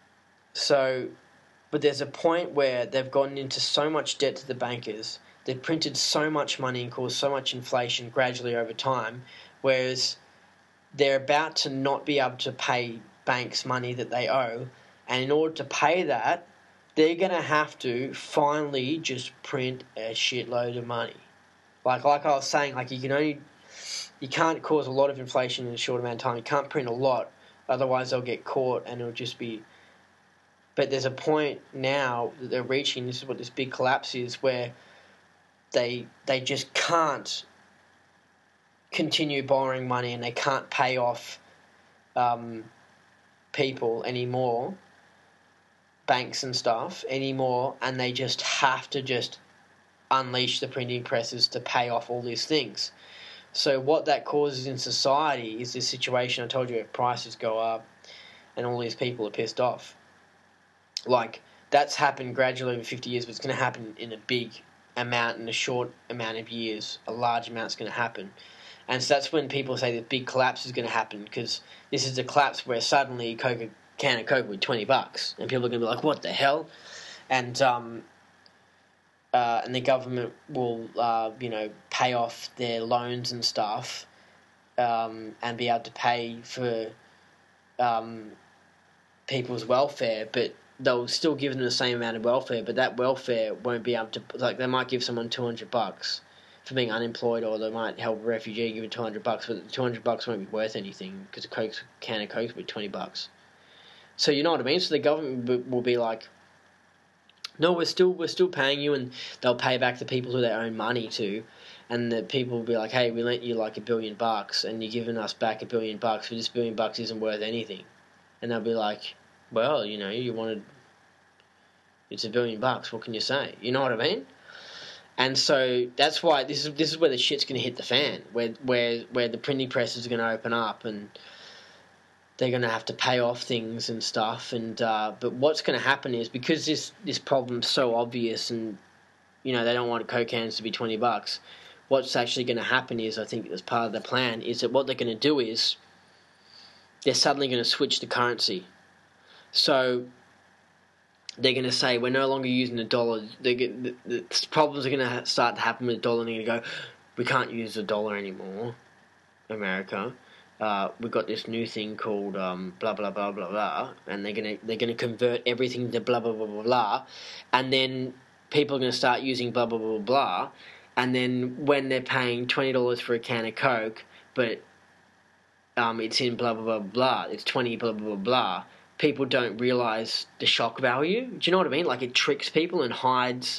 there's a point where they've gotten into so much debt to the bankers, they've printed so much money and caused so much inflation gradually over time, whereas they're about to not be able to pay banks money that they owe, and in order to pay that, they're going to have to finally just print a shitload of money. Like I was saying, like you can't cause a lot of inflation in a short amount of time. You can't print a lot, otherwise they'll get caught and it'll just be... But there's a point now that they're reaching, this is what this big collapse is, where they just can't continue borrowing money and they can't pay off people anymore, banks and stuff anymore, and they just have to just unleash the printing presses to pay off all these things. So what that causes in society is this situation I told you, where prices go up and all these people are pissed off. Like, that's happened gradually over 50 years, but it's going to happen in a big amount in a short amount of years. A large amount's going to happen. And so that's when people say the big collapse is going to happen, because this is the collapse where suddenly a can of Coke will be $20, and people are going to be like, what the hell? And the government will, pay off their loans and stuff, and be able to pay for people's welfare, but they'll still give them the same amount of welfare, but that welfare won't be able to... Like, they might give someone $200 for being unemployed, or they might help a refugee, give it $200, but the $200 won't be worth anything, because a can of Coke will be $20. So you know what I mean? So the government will be like, no, we're still paying you, and they'll pay back the people who they own money to, and the people will be like, hey, we lent you like $1 billion, and you're giving us back $1 billion, but this $1 billion isn't worth anything. And they'll be like, well, you know, it's $1 billion, what can you say? You know what I mean? And so that's why this is where the shit's going to hit the fan, where the printing presses are going to open up and they're going to have to pay off things and stuff. And but what's going to happen is, because this problem's so obvious, and you know they don't want Coke cans to be $20. What's actually going to happen is, I think as part of the plan, is that what they're going to do is they're suddenly going to switch the currency. So they're going to say, we're no longer using the dollar. The problems are going to start to happen with the dollar, and they're going to go, we can't use the dollar anymore, America. We've got this new thing called blah blah blah blah blah, and they're gonna convert everything to blah blah blah blah blah, and then people are gonna start using blah blah blah blah, and then when they're paying $20 for a can of Coke, but it's in blah blah blah blah, it's 20 blah blah blah blah. People don't realize the shock value. Do you know what I mean? Like, it tricks people and hides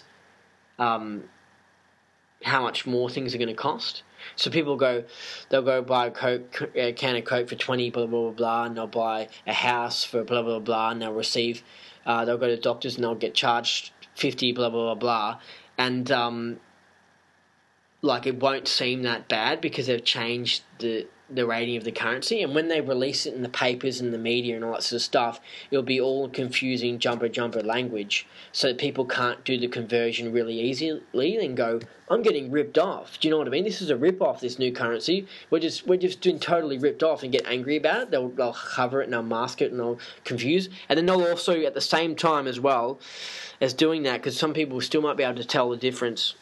how much more things are going to cost. So they'll go buy a can of Coke for 20 blah blah blah blah, and they'll buy a house for blah blah blah, and they'll they'll go to doctors and they'll get charged 50 blah blah blah blah, and like, it won't seem that bad because they've changed the rating of the currency, and when they release it in the papers and the media and all that sort of stuff, it'll be all confusing jumper language, so that people can't do the conversion really easily and go, I'm getting ripped off. Do you know what I mean? This is a rip off, this new currency. We're just doing totally ripped off, and get angry about it. They'll cover it and they'll mask it and they'll confuse, and then they'll also, at the same time as well as doing that, because some people still might be able to tell the difference.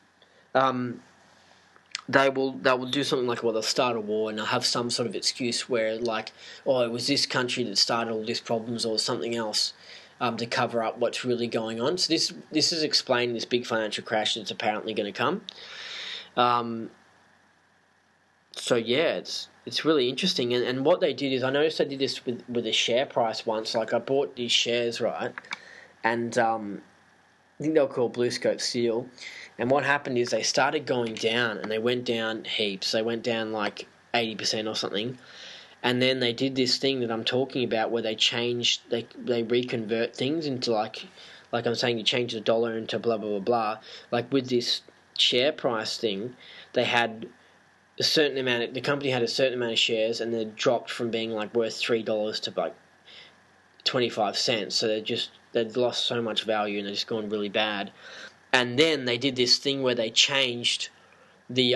They will do something like, well, they'll start a war and they'll have some sort of excuse where, like, oh, it was this country that started all these problems or something else, to cover up what's really going on. So this is explaining this big financial crash that's apparently going to come. So yeah, it's really interesting. And what they did is, I noticed they did this with a share price once. Like, I bought these shares, right, and I think they were called BlueScope Steel. And what happened is they started going down, and they went down heaps. They went down like 80% or something. And then they did this thing that I'm talking about, where they reconvert things into like I'm saying, you change the dollar into blah, blah, blah, blah. Like, with this share price thing, they had the company had a certain amount of shares, and they dropped from being like worth $3 to like 25 cents. So they'd lost so much value, and they're just gone really bad. And then they did this thing where they changed the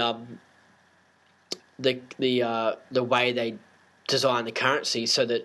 way they designed the currency, so that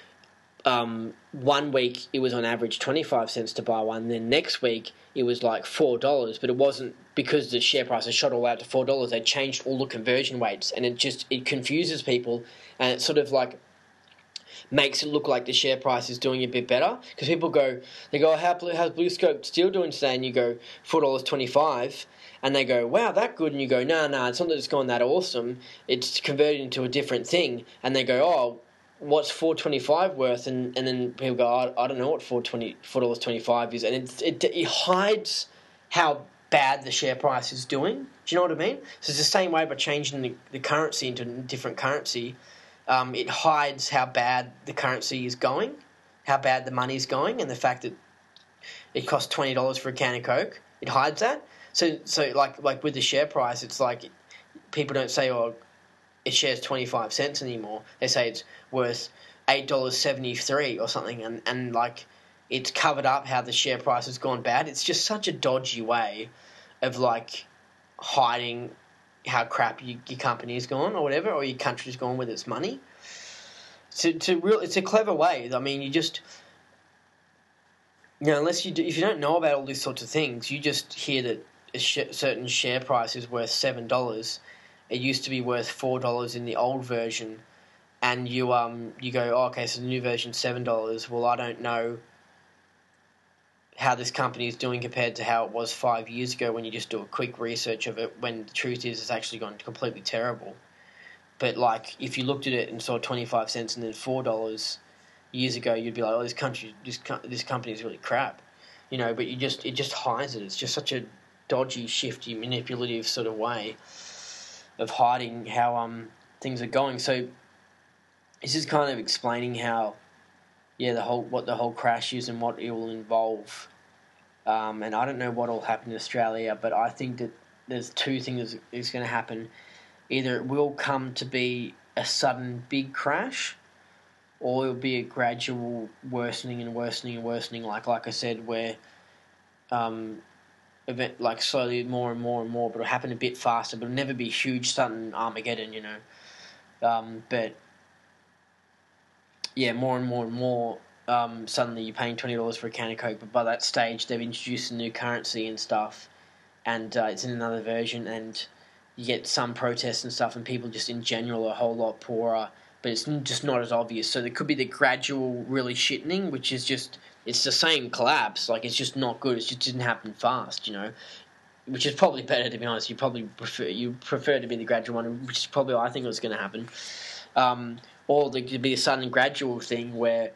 1 week it was on average 25 cents to buy one. Then next week it was like $4, but it wasn't, because the share price has shot all out to $4. They changed all the conversion weights, and it confuses people, and it sort of like makes it look like the share price is doing a bit better, because people go, how's BlueScope Steel doing today? And you go, $4.25, and they go, wow, that good? And you go, no, it's not that it's gone that awesome, it's converted into a different thing. And they go, oh, what's $4.25 worth? And then people go, I don't know what $4.25 is, and it hides how bad the share price is doing. Do you know what I mean? So it's the same way by changing the currency into a different currency. It hides how bad the currency is going, how bad the money's going, and the fact that it costs $20 for a can of Coke. It hides that. So like with the share price, it's like people don't say, oh, it shares 25 cents anymore. They say it's worth $8.73 or something, and like, it's covered up how the share price has gone bad. It's just such a dodgy way of like hiding how crap your company's gone or whatever, or your country's gone with its money. It's a clever way. I mean, you just, if you don't know about all these sorts of things, you just hear that a certain share price is worth $7. It used to be worth $4 in the old version, and you go, oh, okay, so the new version's $7. Well, I don't know how this company is doing compared to how it was 5 years ago, when you just do a quick research of it, when the truth is it's actually gone completely terrible. But like, if you looked at it and saw 25 cents and then $4 years ago, you'd be like, oh, this company is really crap, but it just hides it. It's just such a dodgy, shifty, manipulative sort of way of hiding how things are going. So this is kind of explaining how, what the whole crash is and what it will involve. And I don't know what will happen in Australia, but I think that there's two things that's going to happen. Either it will come to be a sudden big crash, or it'll be a gradual worsening and worsening and worsening, like I said, where like slowly more and more and more, but it'll happen a bit faster, but it'll never be huge, sudden Armageddon, but yeah, more and more and more, suddenly you're paying $20 for a can of Coke, but by that stage they've introduced a new currency and stuff, and it's in another version, and you get some protests and stuff, and people just in general are a whole lot poorer, but it's just not as obvious. So there could be the gradual really shittening, which is just, it's the same collapse. Like, it's just not good. It just didn't happen fast, which is probably better, to be honest. You prefer to be the gradual one, which is probably what I think was going to happen. Or there could be a sudden gradual thing where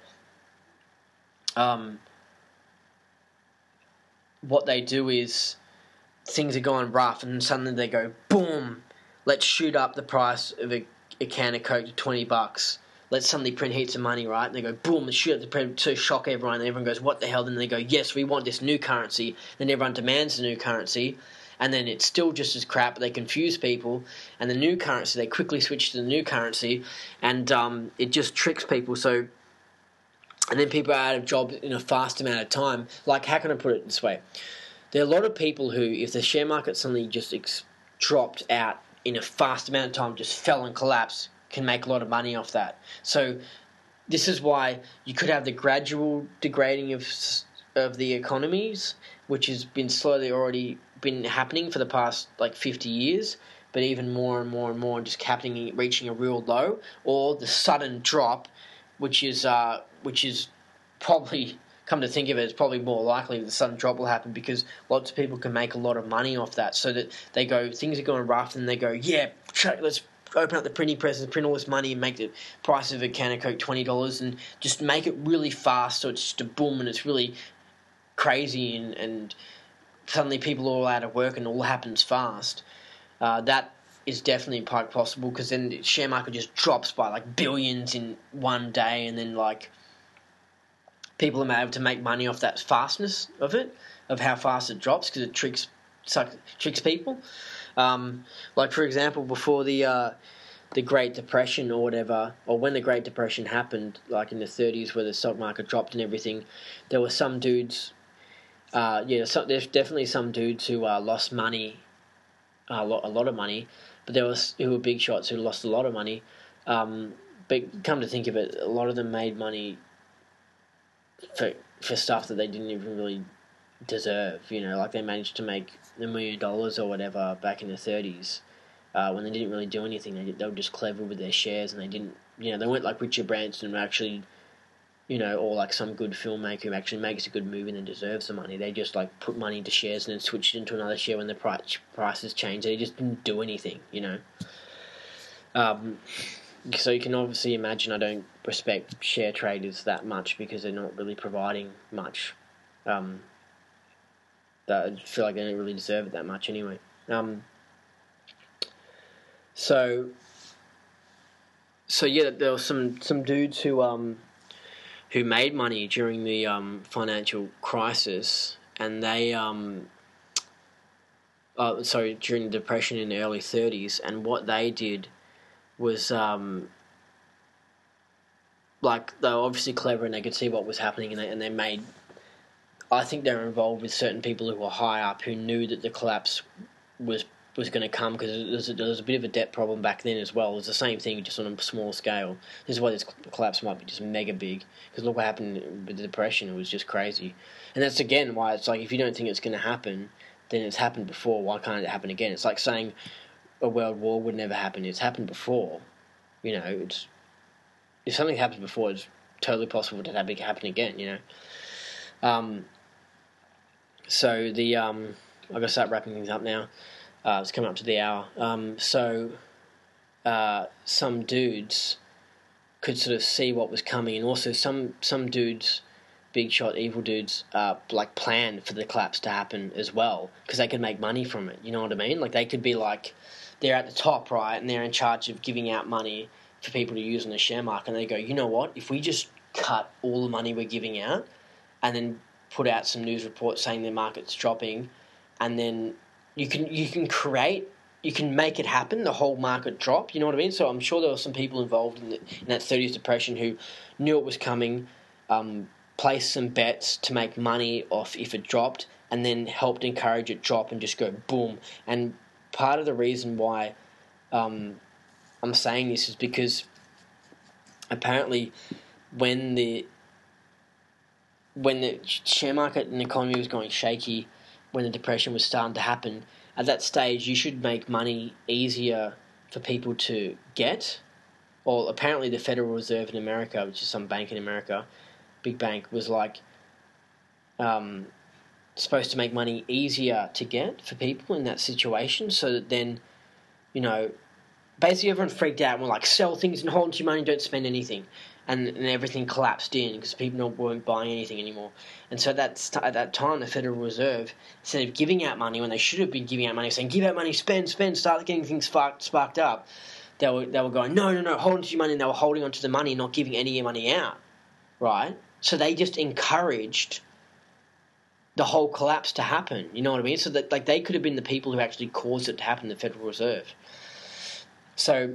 what they do is things are going rough, and suddenly they go, boom, let's shoot up the price of a can of Coke to $20. Let's suddenly print heaps of money, right? And they go, boom, let's shoot up the print to shock everyone. And everyone goes, what the hell? Then they go, yes, we want this new currency. Then everyone demands the new currency. And then it's still just as crap, but they confuse people. And the new currency, they quickly switch to the new currency. And it just tricks people. So, and then people are out of jobs in a fast amount of time. Like, how can I put it this way? There are a lot of people who, if the share market suddenly just dropped out in a fast amount of time, just fell and collapsed, can make a lot of money off that. So this is why you could have the gradual degrading of the economies, which has been slowly already been happening for the past 50 years, but even more and more and more just happening, reaching a real low, or the sudden drop, which is probably, come to think of it, it's probably more likely that the sudden drop will happen because lots of people can make a lot of money off that. So that they go, things are going rough, and they go, yeah, let's open up the printing press and print all this money and make the price of a can of Coke $20 and just make it really fast, so it's just a boom and it's really crazy, and suddenly people are all out of work and it all happens fast. That is definitely quite possible, because then the share market just drops by billions in one day, and then people are able to make money off that fastness of it, of how fast it drops, because it tricks people. For example, before the Great Depression or whatever, or when the Great Depression happened, in the 30s, where the stock market dropped and everything, there were some dudes. There's definitely some dudes who lost money, a lot of money, but who were big shots who lost a lot of money. But come to think of it, a lot of them made money for stuff that they didn't even really deserve. They managed to make $1 million or whatever back in the 30s, when they didn't really do anything. They were just clever with their shares, and they didn't. They weren't like Richard Branson, who actually, or some good filmmaker who actually makes a good movie and then deserves the money. They just put money into shares and then switched it into another share when the prices changed. They just didn't do anything. So you can obviously imagine I don't respect share traders that much, because they're not really providing much. That I feel like they don't really deserve it that much anyway. So yeah, there were some dudes who made money during the financial crisis, and they during the Depression in the early 30s, and what they did was they were obviously clever, and they could see what was happening, and they made. I think they were involved with certain people who were high up, who knew that the collapse was going to come, because there was a bit of a debt problem back then as well. It was the same thing, just on a small scale. This is why this collapse might be just mega big, because look what happened with the Depression. It was just crazy. And that's again why it's if you don't think it's going to happen, then it's happened before. Why can't it happen again? It's like saying a world war would never happen. It's happened before. If something happens before, it's totally possible to have it happen again. So the I'm gonna start wrapping things up now. It's coming up to the hour. Some dudes could sort of see what was coming, and also some dudes, big shot evil dudes, planned for the collapse to happen as well, because they could make money from it. You know what I mean? They could be they're at the top, right, and they're in charge of giving out money for people to use on the share market, and they go, you know what? If we just cut all the money we're giving out, and then put out some news reports saying the market's dropping, and then you can make it happen, the whole market drop, you know what I mean? So I'm sure there were some people involved in that 30s Depression who knew it was coming, placed some bets to make money off if it dropped, and then helped encourage it drop and just go boom. And part of the reason why I'm saying this is because apparently when the share market and economy was going shaky, when the Depression was starting to happen, at that stage, you should make money easier for people to get. Or apparently the Federal Reserve in America, which is some bank in America, big bank, was like supposed to make money easier to get for people in that situation, so that then, basically everyone freaked out and were like, sell things and hold onto your money, don't spend anything. And everything collapsed in because people weren't buying anything anymore. And so at that time, the Federal Reserve, instead of giving out money when they should have been giving out money, saying, give out money, spend, start getting things sparked up, they were going, no, hold on to your money, and they were holding onto the money and not giving any money out, right? So they just encouraged the whole collapse to happen, you know what I mean? So that they could have been the people who actually caused it to happen, the Federal Reserve. So,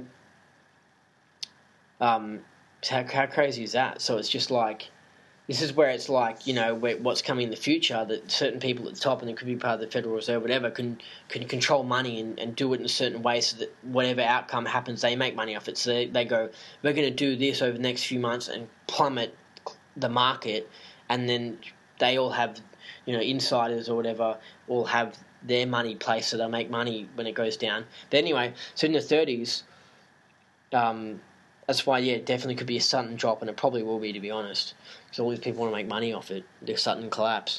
how crazy is that? So it's just like, this is where it's like, what's coming in the future, that certain people at the top, and it could be part of the Federal Reserve, whatever, can control money and do it in a certain way so that whatever outcome happens, they make money off it. So they go, we're going to do this over the next few months and plummet the market, and then they all have, insiders or whatever, all have their money placed so they'll make money when it goes down. But anyway, so in the 30s, that's why, it definitely could be a sudden drop, and it probably will be, to be honest, because all these people want to make money off it, the sudden collapse.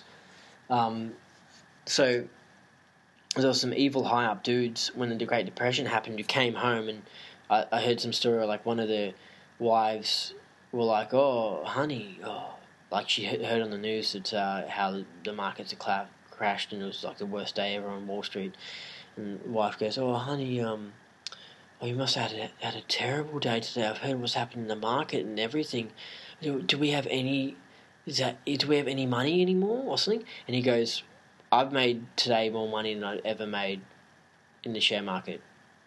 So there was some evil high-up dudes when the Great Depression happened who came home, and I heard some story like one of the wives were like, oh, honey, like she heard on the news that how the markets had crashed and it was like the worst day ever on Wall Street. And the wife goes, oh, honey, you must have had a terrible day today. I've heard what's happening in the market and everything. Do we have any? Do we have any money anymore or something? And he goes, I've made today more money than I've ever made in the share market.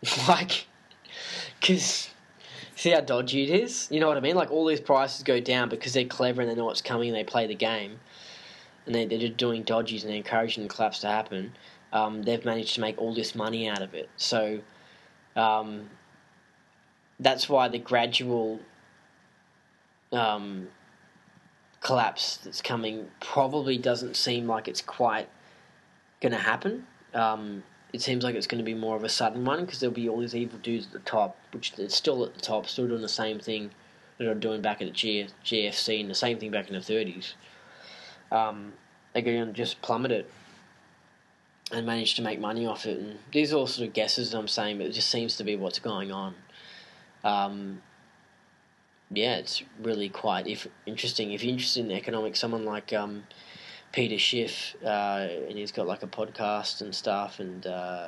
Because see how dodgy it is? You know what I mean? Like, all these prices go down because they're clever and they know what's coming and they play the game. And they're just doing dodgies and they're encouraging the collapse to happen. They've managed to make all this money out of it. So that's why the gradual collapse that's coming probably doesn't seem like it's quite going to happen. It seems like it's going to be more of a sudden one because there'll be all these evil dudes at the top, which they're still at the top, still doing the same thing that they're doing back at the GFC and the same thing back in the 30s. They're going to just plummet it and manage to make money off it. And these are all sort of guesses I'm saying, but it just seems to be what's going on. It's really quite interesting. If you're interested in economics, someone like Peter Schiff, and he's got like a podcast and stuff, and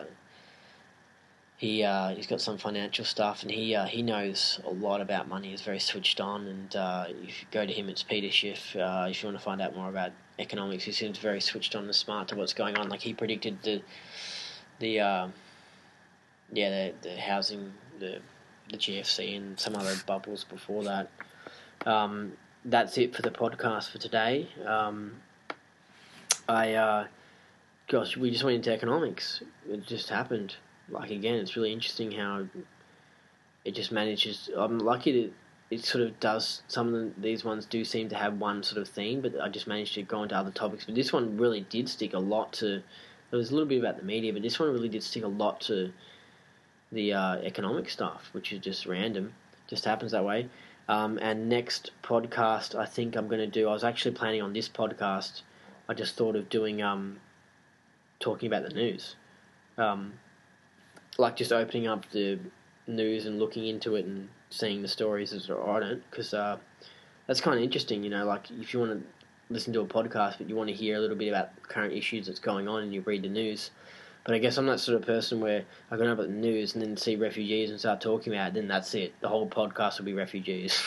he's got some financial stuff, and he knows a lot about money. He's very switched on, and if you go to him, it's Peter Schiff. If you want to find out more about economics, he seems very switched on and smart to what's going on. Like, he predicted the housing, the GFC and some other bubbles before that. That's it for the podcast for today. We just went into economics. It just happened. Like, again, it's really interesting how it just manages. I'm lucky that it sort of does. Some of these ones do seem to have one sort of theme, but I just managed to go into other topics. But this one really did stick a lot to. There was a little bit about the media, but this one really did stick a lot to the economic stuff, which is just random. Just happens that way. And next podcast, I think I'm going to do. I was actually planning on this podcast. I just thought of doing talking about the news, like just opening up the news and looking into it and seeing the stories that are on it, because that's kind of interesting. Like, if you want to listen to a podcast but you want to hear a little bit about current issues that's going on and you read the news. But I guess I'm that sort of person where I go over the news and then see refugees and start talking about it, then that's it. The whole podcast will be refugees.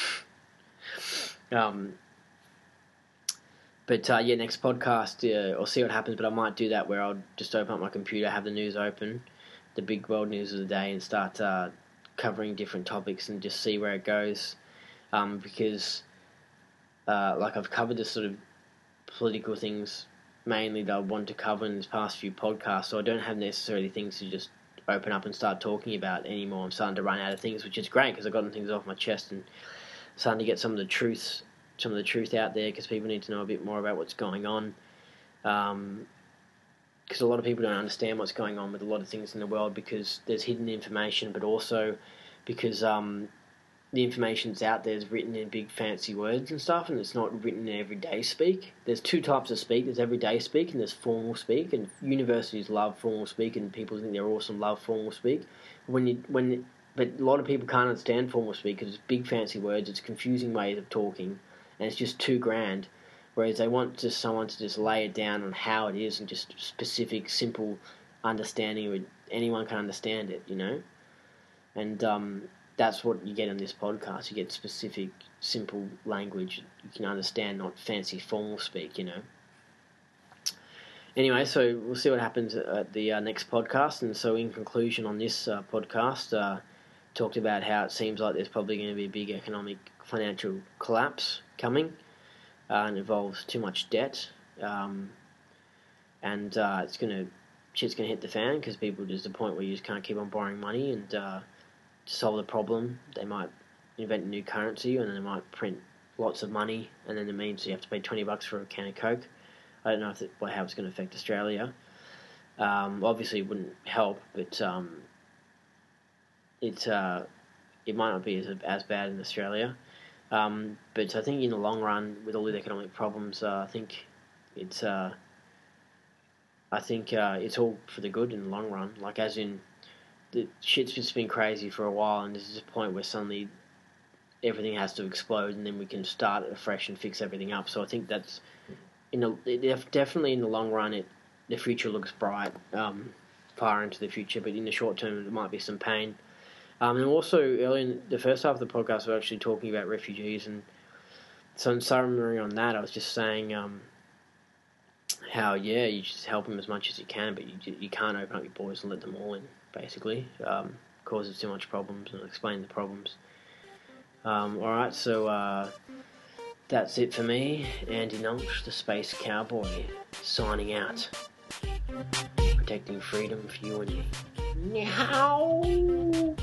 But next podcast, I'll see what happens, but I might do that where I'll just open up my computer, have the news open, the big world news of the day, and start covering different topics and just see where it goes. Because, I've covered the sort of political things mainly that I want to cover in this past few podcasts, so I don't have necessarily things to just open up and start talking about anymore. I'm starting to run out of things, which is great because I've gotten things off my chest and starting to get some of the truth out there, because people need to know a bit more about what's going on. Because because a lot of people don't understand what's going on with a lot of things in the world because there's hidden information, but also because the information's out there is written in big fancy words and stuff, and it's not written in everyday speak. There's two types of speak. There's everyday speak and there's formal speak, and universities love formal speak, and people think they're awesome, love formal speak. But a lot of people can't understand formal speak because it's big fancy words, it's confusing ways of talking, and it's just too grand. Whereas they want just someone to just lay it down on how it is and just specific, simple understanding where anyone can understand it, you know? And that's what you get on this podcast. You get specific, simple language you can understand, not fancy formal speak, you know? Anyway, so we'll see what happens at the next podcast. And so in conclusion on this podcast, talked about how it seems like there's probably going to be a big economic financial collapse coming. And involves too much debt, and shit's gonna hit the fan because people there's the point where you just can't keep on borrowing money, and to solve the problem they might invent a new currency, and then they might print lots of money, and then it means you have to pay $20 for a can of Coke. I don't know how it's going to affect Australia. Obviously it wouldn't help, but it might not be as bad in Australia. But I think in the long run, with all the economic problems, I think it's all for the good in the long run. Like, as in, the shit's just been crazy for a while, and there's a point where suddenly everything has to explode, and then we can start afresh and fix everything up. So I think that's definitely in the long run, the future looks bright, far into the future. But in the short term, there might be some pain. And also, early in the first half of the podcast, we were actually talking about refugees, and so in summary on that, I was just saying how, you just help them as much as you can, but you can't open up your borders and let them all in, basically. Causes too much problems, and I'll explain the problems. Alright, so that's it for me, Andy Nulch, the Space Cowboy, signing out. Protecting freedom for you and me. Meow.